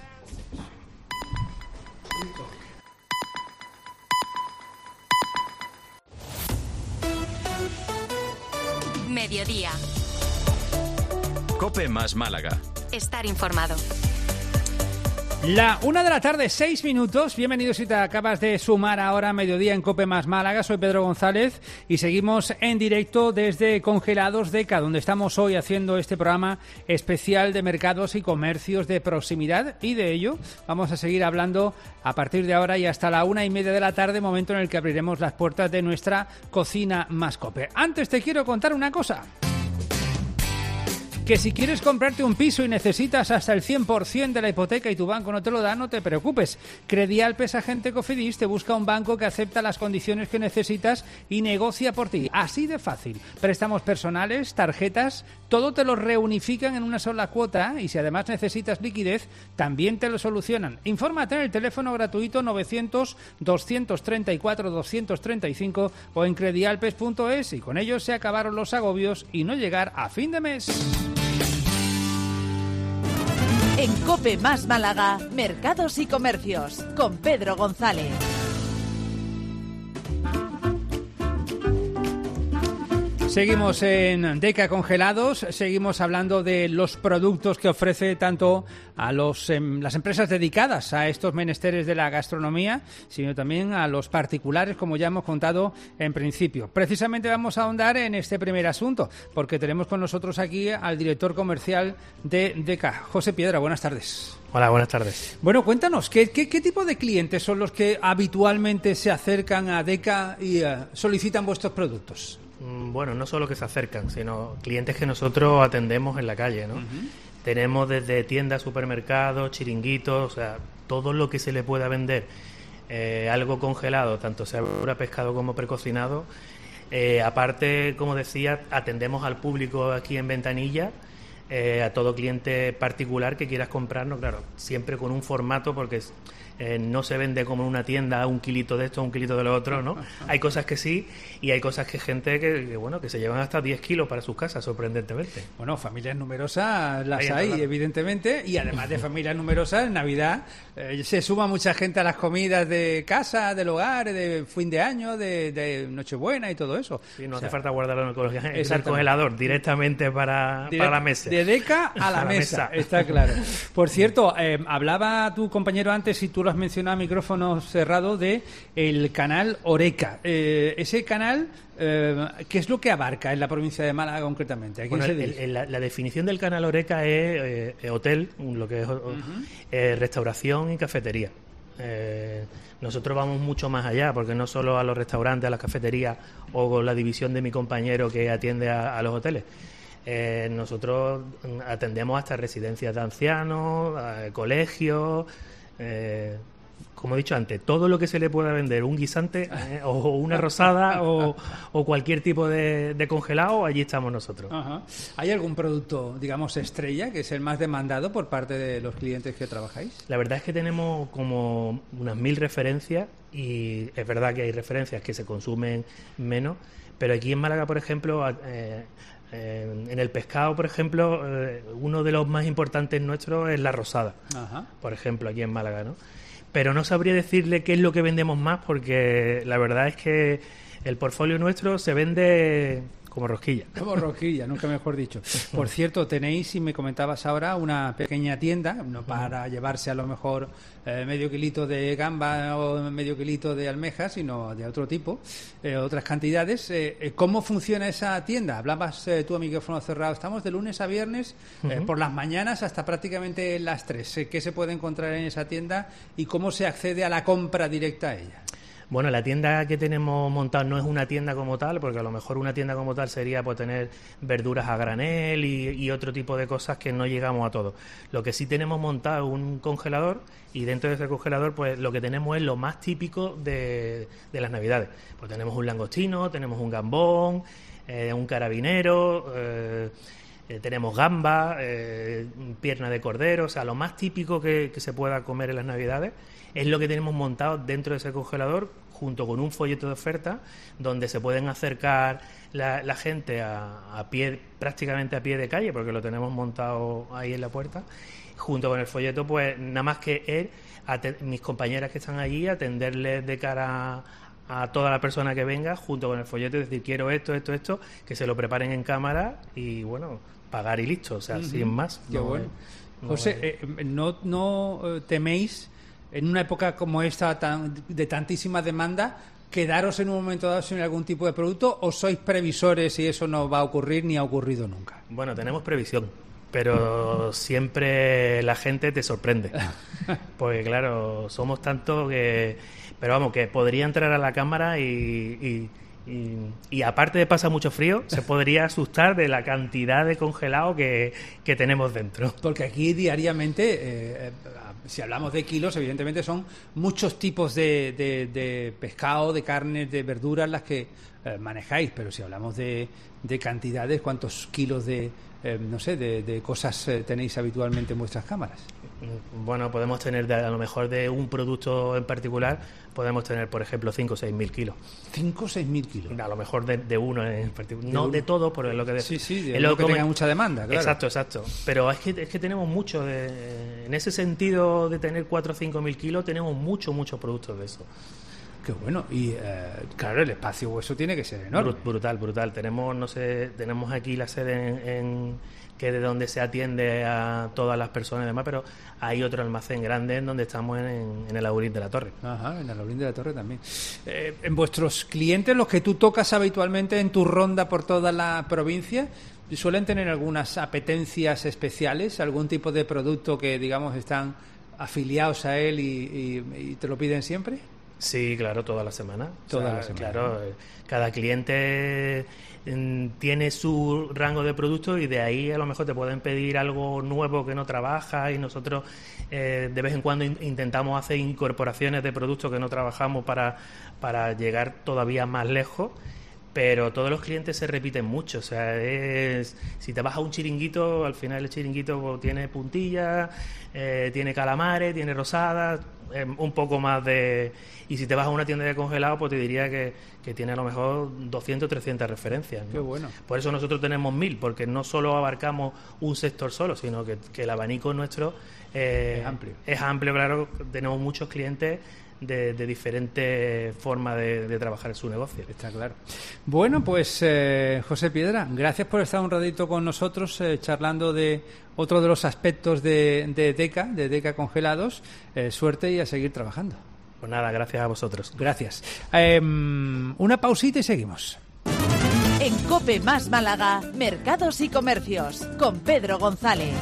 S1: Mediodía.
S21: COPE más Málaga.
S1: Estar informado.
S3: La una de la tarde, seis minutos. Bienvenidos si te acabas de sumar ahora a mediodía en COPE más Málaga. Soy Pedro González y seguimos en directo desde Congelados Deka, donde estamos hoy haciendo este programa especial de mercados y comercios de proximidad, y de ello vamos a seguir hablando a partir de ahora y hasta la una y media de la tarde, momento en el que abriremos las puertas de nuestra cocina más COPE. Antes te quiero contar una cosa. Que si quieres comprarte un piso y necesitas hasta el cien por ciento de la hipoteca y tu banco no te lo da, no te preocupes. Credialpes Agente Cofidis te busca un banco que acepta las condiciones que necesitas y negocia por ti. Así de fácil. Préstamos personales, tarjetas, todo te lo reunifican en una sola cuota y si además necesitas liquidez, también te lo solucionan. Infórmate en el teléfono gratuito novecientos, doscientos treinta y cuatro, doscientos treinta y cinco o en credialpes punto es y con ellos se acabaron los agobios y no llegar a fin de mes.
S14: En COPE más Málaga, Mercados y Comercios, con Pedro González.
S3: Seguimos en Deka Congelados, seguimos hablando de los productos que ofrece tanto a los, eh, las empresas dedicadas a estos menesteres de la gastronomía, sino también a los particulares, como ya hemos contado en principio. Precisamente vamos a ahondar en este primer asunto, porque tenemos con nosotros aquí al director comercial de Deka, José Piedra. Buenas tardes.
S2: Hola, buenas tardes.
S3: Bueno, cuéntanos, ¿qué, qué, qué tipo de clientes son los que habitualmente se acercan a Deka y uh, solicitan vuestros productos?
S2: Bueno, no solo que se acercan, sino clientes que nosotros atendemos en la calle, ¿no? Uh-huh. Tenemos desde tiendas, supermercados, chiringuitos, o sea, todo lo que se le pueda vender, eh, algo congelado, tanto sea pescado como precocinado. Eh, aparte, como decía, atendemos al público aquí en Ventanilla, eh, a todo cliente particular que quieras comprarnos, claro, siempre con un formato, porque eh, no se vende como en una tienda un kilito de esto, un kilito de lo otro, ¿no? Hay cosas que sí y hay cosas que gente que, que bueno, que se llevan hasta diez kilos para sus casas, sorprendentemente.
S3: Bueno, familias numerosas las hay, hay evidentemente, y además de familias numerosas, en Navidad eh, se suma mucha gente a las comidas de casa, del hogar, de fin de año, de, de Nochebuena y todo eso.
S2: Sí, no o hace sea, falta guardarlo en el, en el congelador, directamente para, Direct, para la mesa.
S3: De Deka a la, a mesa, la mesa, está claro. Por cierto, eh, hablaba tu compañero antes, y tú lo has mencionado a micrófono cerrado, de el canal Oreca. Eh, ese canal, eh, ¿qué es lo que abarca en la provincia de Málaga concretamente? ¿A quién
S2: bueno,
S3: se
S2: el,
S3: dirige?
S2: el, la, la definición del canal Oreca es eh, hotel, lo que es uh-huh. eh, restauración y cafetería. Eh, nosotros vamos mucho más allá, porque no solo a los restaurantes, a las cafeterías o con la división de mi compañero que atiende a, a los hoteles. Eh, nosotros atendemos hasta residencias de ancianos, colegios, eh, como he dicho antes, todo lo que se le pueda vender, un guisante eh, o una rosada o, o cualquier tipo de, de congelado, allí estamos nosotros.
S3: Ajá. ¿Hay algún producto, digamos, estrella, que es el más demandado por parte de los clientes que trabajáis?
S2: La verdad es que tenemos como unas mil referencias, y es verdad que hay referencias que se consumen menos, pero aquí en Málaga, por ejemplo, eh, Eh, en el pescado, por ejemplo, eh, uno de los más importantes nuestros es la rosada. Ajá. Por ejemplo, aquí en Málaga, ¿no? Pero no sabría decirle qué es lo que vendemos más, porque la verdad es que el portfolio nuestro se vende como rosquilla.
S3: Como rosquilla, nunca mejor dicho. Por cierto, tenéis, si me comentabas ahora, una pequeña tienda, no para llevarse a lo mejor eh, medio kilito de gamba o medio kilito de almejas, sino de otro tipo, eh, otras cantidades. Eh, ¿Cómo funciona esa tienda? Hablabas eh, tú a micrófono cerrado. Estamos de lunes a viernes, eh, uh-huh. por las mañanas hasta prácticamente las tres. ¿Qué se puede encontrar en esa tienda y cómo se accede a la compra directa a ella?
S2: Bueno, la tienda que tenemos montada no es una tienda como tal, porque a lo mejor una tienda como tal sería pues tener verduras a granel y, y otro tipo de cosas que no llegamos a todo. Lo que sí tenemos montado es un congelador, y dentro de ese congelador pues lo que tenemos es lo más típico de, de las Navidades. Pues tenemos un langostino, tenemos un gambón, eh, un carabinero, eh, eh, tenemos gamba, eh, pierna de cordero, o sea, lo más típico que, que se pueda comer en las Navidades es lo que tenemos montado dentro de ese congelador, junto con un folleto de oferta donde se pueden acercar la, la gente a, a pie, prácticamente a pie de calle, porque lo tenemos montado ahí en la puerta, junto con el folleto, pues nada más que él, aten- mis compañeras que están allí, atenderles de cara a, a toda la persona que venga, junto con el folleto, y decir, quiero esto, esto, esto, que se lo preparen en cámara y, bueno, pagar y listo, o sea, uh-huh. sin más.
S3: Qué no, bueno. No, José, eh, ¿no, no eh, teméis, en una época como esta tan, de tantísima demanda, quedaros en un momento dado sin algún tipo de producto, o sois previsores y eso no va a ocurrir ni ha ocurrido nunca?
S2: Bueno, tenemos previsión, pero siempre la gente te sorprende, porque claro, somos tantos que, pero vamos, que podría entrar a la cámara y, y, y, y aparte de pasar mucho frío, se podría asustar de la cantidad de congelado que, que tenemos dentro.
S3: Porque aquí diariamente, eh, si hablamos de kilos, evidentemente son muchos tipos de, de, de pescado, de carnes, de verduras las que eh, manejáis, pero si hablamos de, de cantidades, ¿cuántos kilos de, eh, no sé, de, de cosas eh, tenéis habitualmente en vuestras cámaras?
S2: Bueno, podemos tener, de, a lo mejor de un producto en particular, podemos tener, por ejemplo, cinco o seis mil kilos.
S3: ¿cinco o seis mil kilos?
S2: A lo mejor de, de uno en particular.
S3: De
S2: no
S3: uno.
S2: De todo, pero es lo que... De,
S3: sí, sí, de
S2: es
S3: lo
S2: lo
S3: que
S2: come...
S3: tenga mucha demanda, claro.
S2: Exacto, exacto. Pero es que, es que tenemos mucho, de, en ese sentido de tener cuatro o cinco mil kilos, tenemos mucho, muchos productos de eso.
S3: Qué bueno. Y eh, claro, el espacio hueso tiene que ser enorme.
S2: Brutal, brutal. Tenemos, no sé, tenemos aquí la sede en, en que es de donde se atiende a todas las personas y demás, pero hay otro almacén grande en donde estamos en, en el Aurín de la Torre.
S3: Ajá, en el Aurín de la Torre también. Eh, en vuestros clientes, los que tú tocas habitualmente en tu ronda por toda la provincia, ¿suelen tener algunas apetencias especiales? ¿Algún tipo de producto que, digamos, están afiliados a él y, y, y te lo piden siempre?
S2: Sí, claro, toda la semana.
S3: Toda
S2: o sea,
S3: la semana.
S2: Claro, cada cliente mm, tiene su rango de productos y de ahí a lo mejor te pueden pedir algo nuevo que no trabaja y nosotros eh, de vez en cuando in- intentamos hacer incorporaciones de productos que no trabajamos para, para llegar todavía más lejos. Pero todos los clientes se repiten mucho, o sea, es, si te vas a un chiringuito, al final el chiringuito tiene puntillas, eh, tiene calamares, tiene rosadas, eh, un poco más de... Y si te vas a una tienda de congelado, pues te diría que, que tiene a lo mejor doscientas o trescientas referencias, ¿no?
S3: Qué bueno.
S2: Por eso nosotros tenemos mil, porque no solo abarcamos un sector solo, sino que, que el abanico nuestro eh,
S3: es amplio.
S2: Es amplio, claro, tenemos muchos clientes de, de diferentes formas de, de trabajar en su negocio.
S3: Está claro. Bueno, pues eh, José Piedra, gracias por estar un ratito con nosotros eh, charlando de otro de los aspectos de, de DECA, de DECA Congelados. Eh, suerte y a seguir trabajando.
S2: Pues nada, gracias a vosotros.
S3: Gracias. Eh, una pausita y seguimos.
S14: En COPE Más Málaga, Mercados y Comercios, con Pedro González.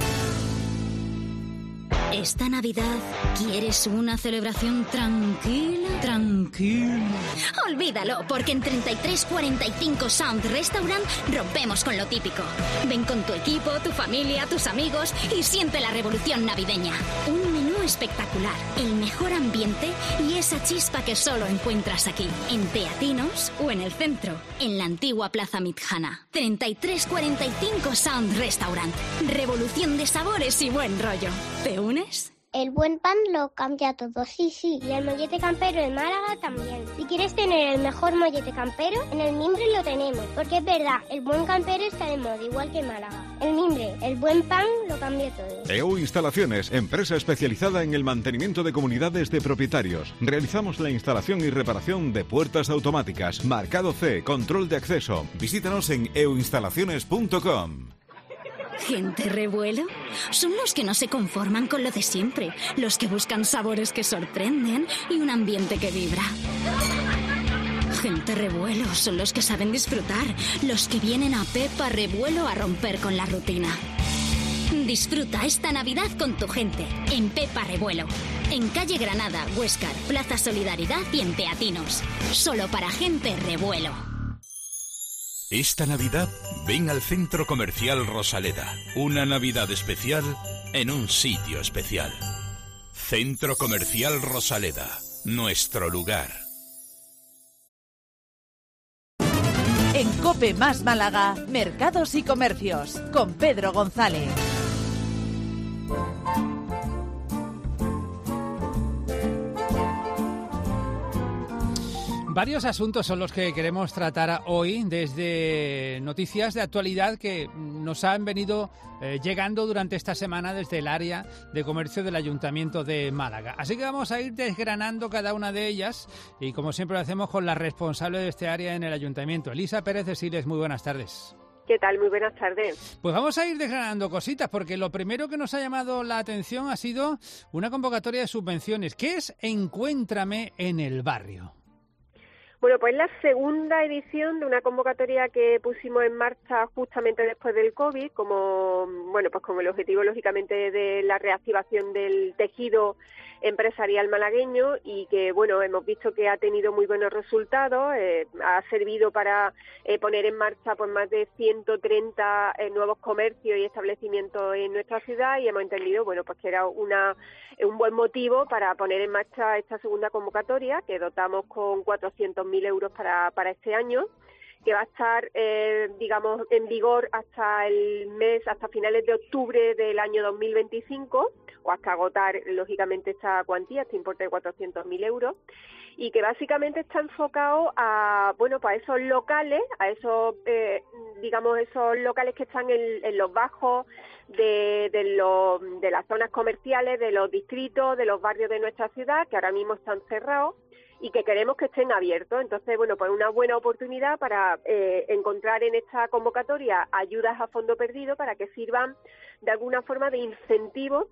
S1: Esta Navidad, ¿quieres una celebración tranquila? Tranquila. Olvídalo, porque en treinta y tres cuarenta y cinco Sound Restaurant rompemos con lo típico. Ven con tu equipo, tu familia, tus amigos y siente la revolución navideña. Un menú espectacular, el mejor ambiente y esa chispa que solo encuentras aquí, en Teatinos o en el centro, en la antigua Plaza Mitjana. treinta y tres cuarenta y cinco Sound Restaurant. Revolución de sabores y buen rollo. ¿Te unes?
S19: El buen pan lo cambia todo, sí, sí. Y el mollete campero en Málaga también. Si quieres tener el mejor mollete campero, en el Mimbre lo tenemos. Porque es verdad, el buen campero está de moda, igual que Málaga. El Mimbre, el buen pan lo cambia todo.
S18: E U Instalaciones, empresa especializada en el mantenimiento de comunidades de propietarios. Realizamos la instalación y reparación de puertas automáticas, marcado C, control de acceso. Visítanos en e u instalaciones punto com.
S1: ¿Gente revuelo? Son los que no se conforman con lo de siempre, los que buscan sabores que sorprenden y un ambiente que vibra. Gente revuelo son los que saben disfrutar, los que vienen a Pepa Revuelo a romper con la rutina. Disfruta esta Navidad con tu gente en Pepa Revuelo, en calle Granada, Huéscar, Plaza Solidaridad y en Teatinos. Solo para gente revuelo.
S21: Esta Navidad, ven al Centro Comercial Rosaleda. Una Navidad especial en un sitio especial. Centro Comercial Rosaleda, nuestro lugar.
S14: En COPE Más Málaga, Mercados y Comercios, con Pedro González.
S3: Varios asuntos son los que queremos tratar hoy, desde noticias de actualidad que nos han venido eh, llegando durante esta semana desde el área de comercio del Ayuntamiento de Málaga. Así que vamos a ir desgranando cada una de ellas y, como siempre lo hacemos, con la responsable de este área en el Ayuntamiento, Elisa Pérez de Siles. Muy buenas tardes.
S5: ¿Qué tal? Muy buenas tardes.
S3: Pues vamos a ir desgranando cositas, porque lo primero que nos ha llamado la atención ha sido una convocatoria de subvenciones. ¿Qué es Encuéntrame en el Barrio?
S5: Bueno, pues la segunda edición de una convocatoria que pusimos en marcha justamente después del COVID, como bueno, pues con el objetivo, lógicamente, de la reactivación del tejido empresarial malagueño, y que, bueno, hemos visto que ha tenido muy buenos resultados. Eh, ha servido para eh, poner en marcha pues más de ciento treinta eh, nuevos comercios y establecimientos en nuestra ciudad, y hemos entendido, bueno, pues que era una un buen motivo para poner en marcha esta segunda convocatoria, que dotamos con cuatrocientos mil euros para, para este año, que va a estar, eh, digamos, en vigor hasta el mes, hasta finales de octubre del año dos mil veinticinco, o hasta agotar, lógicamente, esta cuantía, este importe de cuatrocientos mil euros, y que básicamente está enfocado a, bueno, pues a esos locales, a esos, eh, digamos, esos locales que están en, en los bajos de, de, los, de las zonas comerciales, de los distritos, de los barrios de nuestra ciudad, que ahora mismo están cerrados, y que queremos que estén abiertos. Entonces, bueno, pues una buena oportunidad para eh, encontrar en esta convocatoria ayudas a fondo perdido para que sirvan de alguna forma de incentivo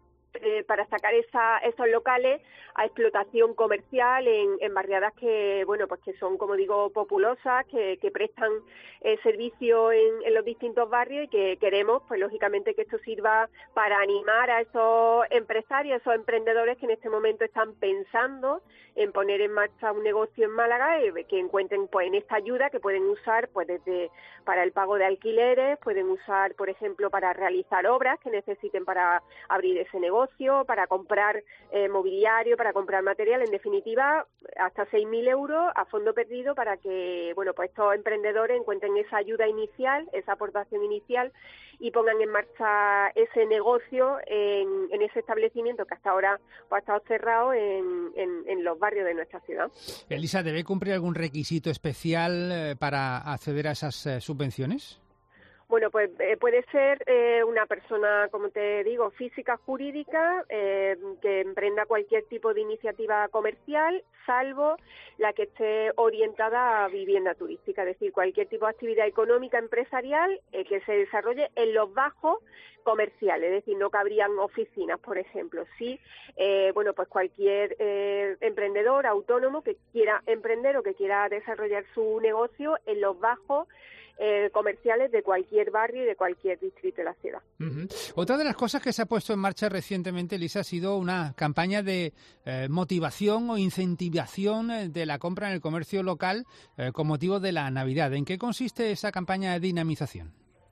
S5: eh, para sacar esa, esos locales a explotación comercial en, en barriadas que, bueno, pues que son, como digo, populosas, que, que prestan eh, servicio en, en los distintos barrios, y que queremos, pues lógicamente, que esto sirva para animar a esos empresarios, a esos emprendedores que en este momento están pensando en poner en marcha un negocio en Málaga, eh, que encuentren pues en esta ayuda que pueden usar pues desde para el pago de alquileres, pueden usar, por ejemplo, para realizar obras que necesiten para abrir ese negocio, para comprar eh, mobiliario, para comprar material, en definitiva, hasta seis mil euros a fondo perdido, para que, bueno, pues estos emprendedores encuentren esa ayuda inicial, esa aportación inicial, y pongan en marcha ese negocio en, en ese establecimiento que hasta ahora pues, ha estado cerrado en, en, en los barrios de nuestra ciudad.
S3: Elisa, ¿debe cumplir algún requisito especial eh, para acceder a esas eh, subvenciones?
S5: Bueno, pues eh, puede ser eh, una persona, como te digo, física, jurídica, eh, que emprenda cualquier tipo de iniciativa comercial, salvo la que esté orientada a vivienda turística, es decir, cualquier tipo de actividad económica empresarial eh, que se desarrolle en los bajos comerciales, es decir, no cabrían oficinas, por ejemplo. Sí, eh, bueno, pues cualquier eh, emprendedor autónomo que quiera emprender o que quiera desarrollar su negocio en los bajos Eh, comerciales de cualquier barrio y de cualquier distrito de la ciudad.
S3: Uh-huh. Otra de las cosas que se ha puesto en marcha recientemente, Elisa, ha sido una campaña de eh, motivación o incentivación de la compra en el comercio local eh, con motivo de la Navidad. ¿En qué consiste esa campaña de dinamización?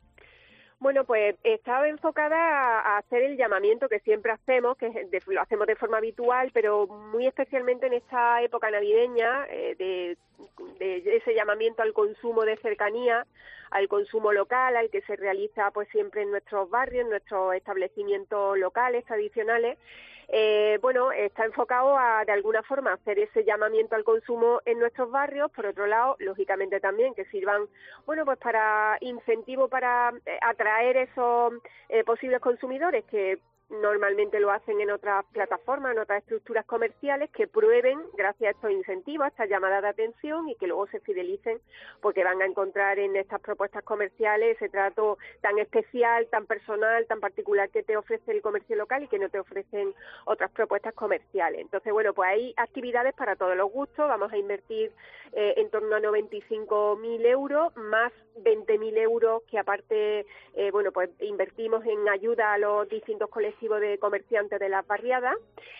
S5: Bueno, pues estaba enfocada a hacer el llamamiento que siempre hacemos, que de, lo hacemos de forma habitual, pero muy especialmente en esta época navideña, eh, de, de ese llamamiento al consumo de cercanía, al consumo local, al que se realiza pues siempre en nuestros barrios, en nuestros establecimientos locales tradicionales, eh, bueno, está enfocado a, de alguna forma, hacer ese llamamiento al consumo en nuestros barrios. Por otro lado, lógicamente también que sirvan, bueno, pues para incentivo para eh, atraer esos eh, posibles consumidores que normalmente lo hacen en otras plataformas, en otras estructuras comerciales, que prueben, gracias a estos incentivos, a estas llamadas de atención, y que luego se fidelicen, porque van a encontrar en estas propuestas comerciales ese trato tan especial, tan personal, tan particular que te ofrece el comercio local y que no te ofrecen otras propuestas comerciales. Entonces, bueno, pues hay actividades para todos los gustos. Vamos a invertir eh, en torno a noventa y cinco mil euros, más veinte mil euros que aparte, eh, bueno, pues invertimos en ayuda a los distintos colectivos de comerciantes de las barriadas,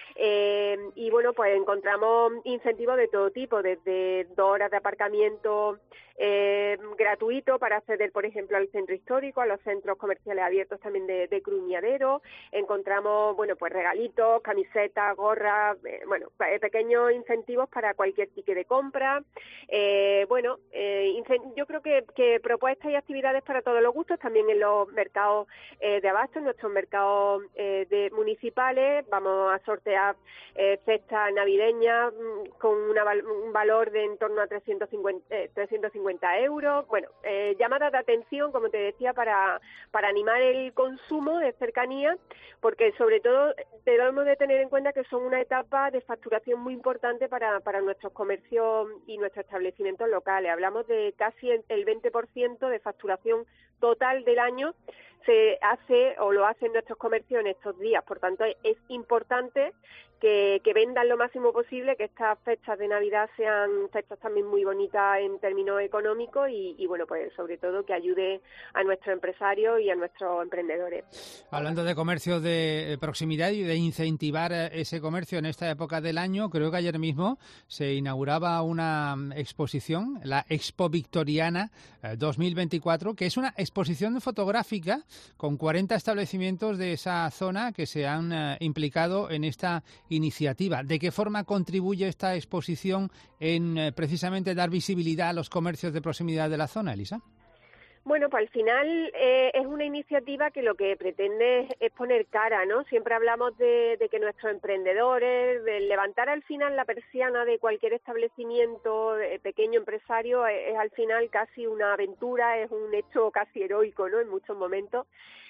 S5: eh, y bueno, pues encontramos incentivos de todo tipo, desde dos horas de aparcamiento eh, gratuito para acceder, por ejemplo, al centro histórico, a los centros comerciales abiertos también de, de Cruñadero. Encontramos, bueno, pues regalitos, camisetas, gorras, eh, bueno, pequeños incentivos para cualquier ticket de compra. Eh, bueno, eh, yo creo que, que propuestas y actividades para todos los gustos, también en los mercados eh, de abasto, en nuestros mercados eh, de municipales. Vamos a sortear eh, cestas navideñas mmm, con una, un valor de en torno a trescientos cincuenta euros. Bueno, eh, llamadas de atención, como te decía, para, para animar el consumo de cercanía, porque sobre todo debemos de tener en cuenta que son una etapa de facturación muy importante para, para nuestros comercios y nuestros establecimientos locales. Hablamos de casi el veinte por ciento de facturación total del año se hace o lo hacen nuestros comercios en estos días. Por tanto, es importante que, que vendan lo máximo posible, que estas fechas de Navidad sean fechas también muy bonitas en términos económicos y, y bueno, pues sobre todo que ayude a nuestros empresarios y a nuestros emprendedores.
S3: Hablando de comercio de proximidad y de incentivar ese comercio en esta época del año, creo que ayer mismo se inauguraba una exposición, la Expo Victoriana dos mil veinticuatro, que es una exposición fotográfica con cuarenta establecimientos de esa zona que se han uh, implicado en esta iniciativa. ¿De qué forma contribuye esta exposición en uh, precisamente dar visibilidad a los comercios de proximidad de la zona, Elisa?
S5: Bueno, pues al final eh, es una iniciativa que lo que pretende es, es poner cara, ¿no? Siempre hablamos de, de que nuestros emprendedores, de levantar al final la persiana de cualquier establecimiento eh, pequeño empresario, es, es al final casi una aventura, es un hecho casi heroico, ¿no? En muchos momentos.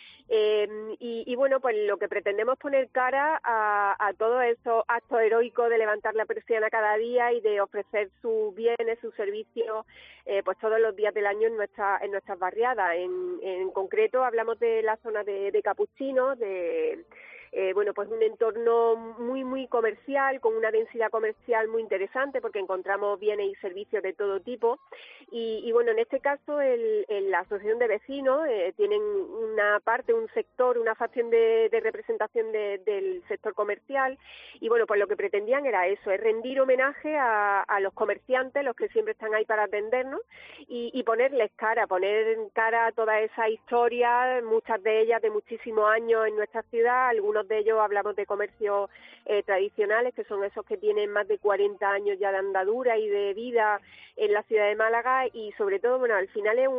S5: Eh, y, y bueno, pues lo que pretendemos poner cara a, a todos esos actos heroicos de levantar la persiana cada día y de ofrecer sus bienes, sus servicios, eh, pues todos los días del año en, nuestra, en nuestras barriadas. En, en concreto hablamos de la zona de, de Capuchino, de... Eh, bueno, pues un entorno muy, muy comercial, con una densidad comercial muy interesante, porque encontramos bienes y servicios de todo tipo. Y, y bueno, en este caso, el, el, la Asociación de Vecinos eh, tienen una parte, un sector, una facción de, de representación de, del sector comercial. Y bueno, pues lo que pretendían era eso, es rendir homenaje a, a los comerciantes, los que siempre están ahí para atendernos, y, y ponerles cara, poner cara a toda esa historia, muchas de ellas de muchísimos años en nuestra ciudad. Algunos de ellos hablamos de comercios eh, tradicionales, que son esos que tienen más de cuarenta años ya de andadura y de vida en la ciudad de Málaga, y sobre todo, bueno, al final es un,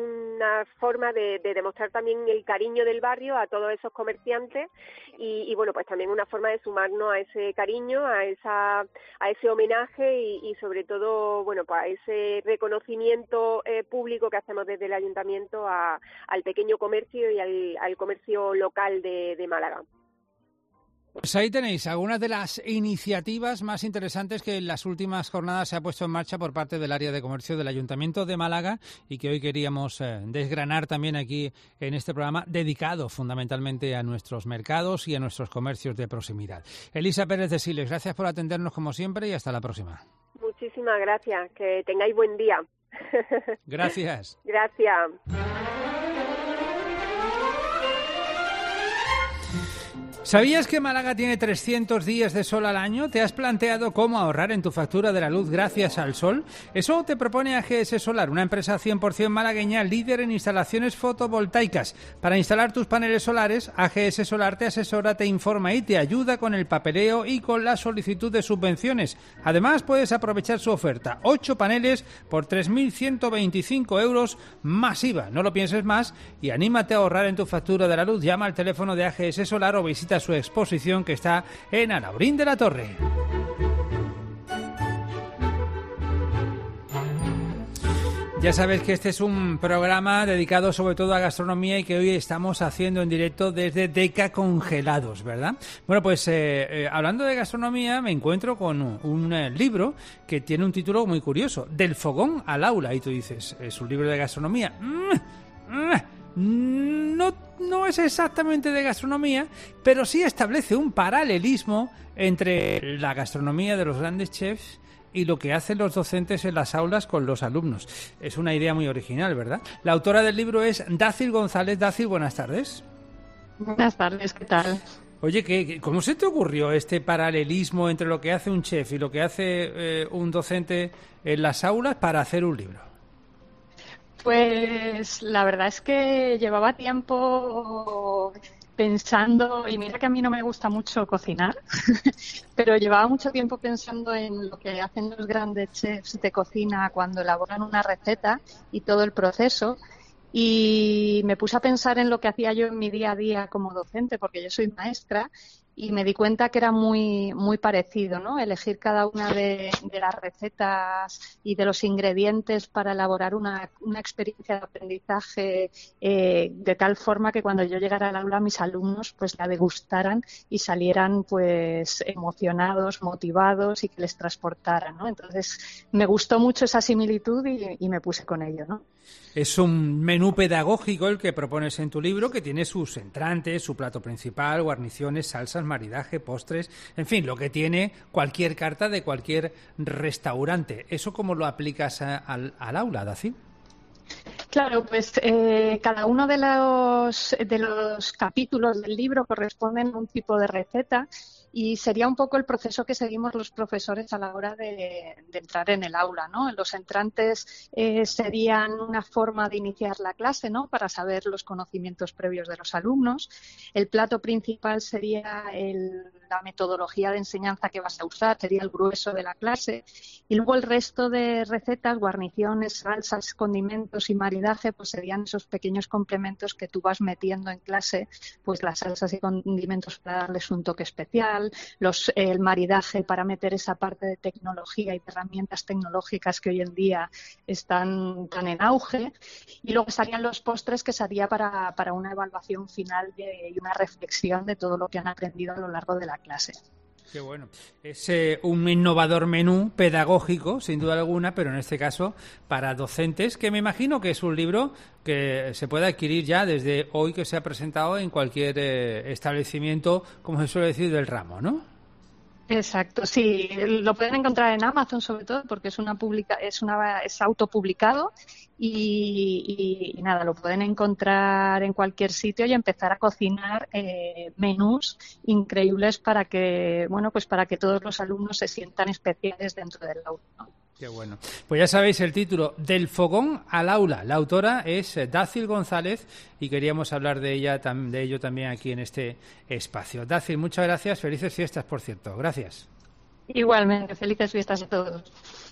S5: una forma de, de demostrar también el cariño del barrio a todos esos comerciantes y, y bueno, pues también una forma de sumarnos a ese cariño, a esa a ese homenaje y, y sobre todo, bueno, pues a ese reconocimiento eh, público que hacemos desde el Ayuntamiento a, al pequeño comercio y al, al comercio local de, de Málaga.
S3: Pues ahí tenéis algunas de las iniciativas más interesantes que en las últimas jornadas se ha puesto en marcha por parte del área de comercio del Ayuntamiento de Málaga y que hoy queríamos eh, desgranar también aquí en este programa dedicado fundamentalmente a nuestros mercados y a nuestros comercios de proximidad. Elisa Pérez de Siles, gracias por atendernos como siempre y hasta la próxima.
S5: Muchísimas gracias, que tengáis buen día.
S3: Gracias.
S5: Gracias.
S3: ¿Sabías que Málaga tiene trescientos días de sol al año? ¿Te has planteado cómo ahorrar en tu factura de la luz gracias al sol? Eso te propone A G S Solar, una empresa cien por ciento malagueña líder en instalaciones fotovoltaicas. Para instalar tus paneles solares, A G S Solar te asesora, te informa y te ayuda con el papeleo y con la solicitud de subvenciones. Además, puedes aprovechar su oferta. ocho paneles por tres mil ciento veinticinco euros más I V A. No lo pienses más y anímate a ahorrar en tu factura de la luz. Llama al teléfono de A G S Solar o visita visita su exposición que está en Alhaurín de la Torre. Ya sabes que este es un programa dedicado sobre todo a gastronomía y que hoy estamos haciendo en directo desde Deca Congelados, ¿verdad? Bueno, pues eh, eh, hablando de gastronomía me encuentro con un, un eh, libro que tiene un título muy curioso, Del fogón al aula, y tú dices, es un libro de gastronomía. Mm, mm, no, no es exactamente de gastronomía, pero sí establece un paralelismo entre la gastronomía de los grandes chefs y lo que hacen los docentes en las aulas con los alumnos. Es una idea muy original, ¿verdad? La autora del libro es Dácil González. Dácil, buenas tardes.
S6: Buenas tardes, ¿qué tal?
S3: Oye, ¿qué, ¿cómo se te ocurrió este paralelismo entre lo que hace un chef y lo que hace eh, un docente en las aulas para hacer un libro?
S6: Pues la verdad es que llevaba tiempo pensando, y mira que a mí no me gusta mucho cocinar, pero llevaba mucho tiempo pensando en lo que hacen los grandes chefs de cocina cuando elaboran una receta y todo el proceso, y me puse a pensar en lo que hacía yo en mi día a día como docente, porque yo soy maestra, y me di cuenta que era muy muy parecido, ¿no? Elegir cada una de, de las recetas y de los ingredientes para elaborar una, una experiencia de aprendizaje eh, de tal forma que cuando yo llegara al aula mis alumnos pues la degustaran y salieran pues emocionados, motivados y que les transportaran, ¿no? Entonces me gustó mucho esa similitud y, y me puse con ello, ¿no?
S3: Es un menú pedagógico el que propones en tu libro, que tiene sus entrantes, su plato principal, guarniciones, salsas, maridaje, postres, en fin, lo que tiene cualquier carta de cualquier restaurante. ¿Eso cómo lo aplicas a, al, al aula, Dácil?
S6: Claro, pues eh, cada uno de los, de los capítulos del libro corresponden a un tipo de receta. Y sería un poco el proceso que seguimos los profesores a la hora de, de entrar en el aula, ¿no? Los entrantes eh, serían una forma de iniciar la clase, ¿no? Para saber los conocimientos previos de los alumnos. El plato principal sería el, la metodología de enseñanza que vas a usar, sería el grueso de la clase. Y luego el resto de recetas, guarniciones, salsas, condimentos y maridaje, pues serían esos pequeños complementos que tú vas metiendo en clase, pues las salsas y condimentos para darles un toque especial, los, el maridaje para meter esa parte de tecnología y de herramientas tecnológicas que hoy en día están tan en auge, y luego estarían los postres, que sería para, para una evaluación final de, y una reflexión de todo lo que han aprendido a lo largo de la clase.
S3: Qué bueno. Es eh, un innovador menú pedagógico, sin duda alguna, pero en este caso para docentes, que me imagino que es un libro que se puede adquirir ya desde hoy, que se ha presentado en cualquier eh, establecimiento, como se suele decir, del ramo, ¿no?
S6: Exacto, sí, lo pueden encontrar en Amazon sobre todo porque es una publica, es una es autopublicado y, y, y nada, lo pueden encontrar en cualquier sitio y empezar a cocinar eh, menús increíbles para que, bueno, pues para que todos los alumnos se sientan especiales dentro del aula, ¿no?
S3: Qué bueno. Pues ya sabéis el título, Del fogón al aula. La autora es Dácil González y queríamos hablar de ella de ello también aquí en este espacio. Dácil, muchas gracias. Felices fiestas, por cierto. Gracias.
S6: Igualmente, felices fiestas a todos.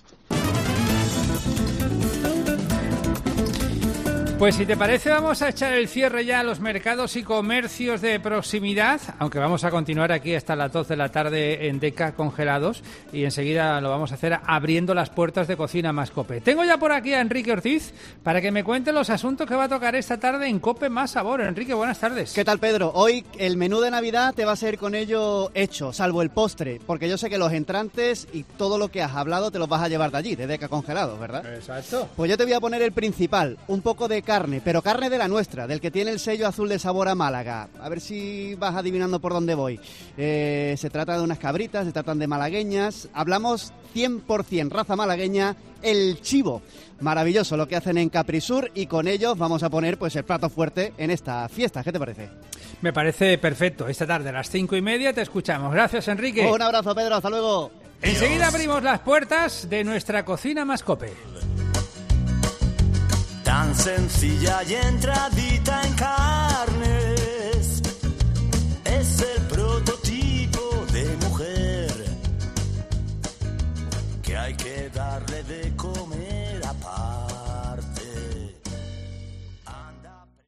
S3: Pues si te parece vamos a echar el cierre ya a los mercados y comercios de proximidad, aunque vamos a continuar aquí hasta las dos de la tarde en Deca Congelados y enseguida lo vamos a hacer abriendo las puertas de Cocina Más Cope. Tengo ya por aquí a Enrique Ortiz para que me cuente los asuntos que va a tocar esta tarde en Cope Más Sabor. Enrique, buenas tardes.
S7: ¿Qué tal, Pedro? Hoy el menú de Navidad te va a ser con ello hecho, salvo el postre, porque yo sé que los entrantes y todo lo que has hablado te los vas a llevar de allí, de Deca Congelados, ¿verdad?
S3: Exacto.
S7: Pues yo te voy a poner el principal, un poco de carne, pero carne de la nuestra, del que tiene el sello azul de sabor a Málaga. A ver si vas adivinando por dónde voy. Eh, se trata de unas cabritas, se tratan de malagueñas. Hablamos cien por ciento raza malagueña, el chivo. Maravilloso lo que hacen en Caprisur y con ellos vamos a poner pues el plato fuerte en esta fiesta. ¿Qué te parece?
S3: Me parece perfecto. Esta tarde a las cinco y media te escuchamos. Gracias, Enrique.
S7: Un abrazo, Pedro. Hasta luego.
S3: Enseguida abrimos las puertas de nuestra Cocina Más Cope.
S8: Tan sencilla y entradita en casa.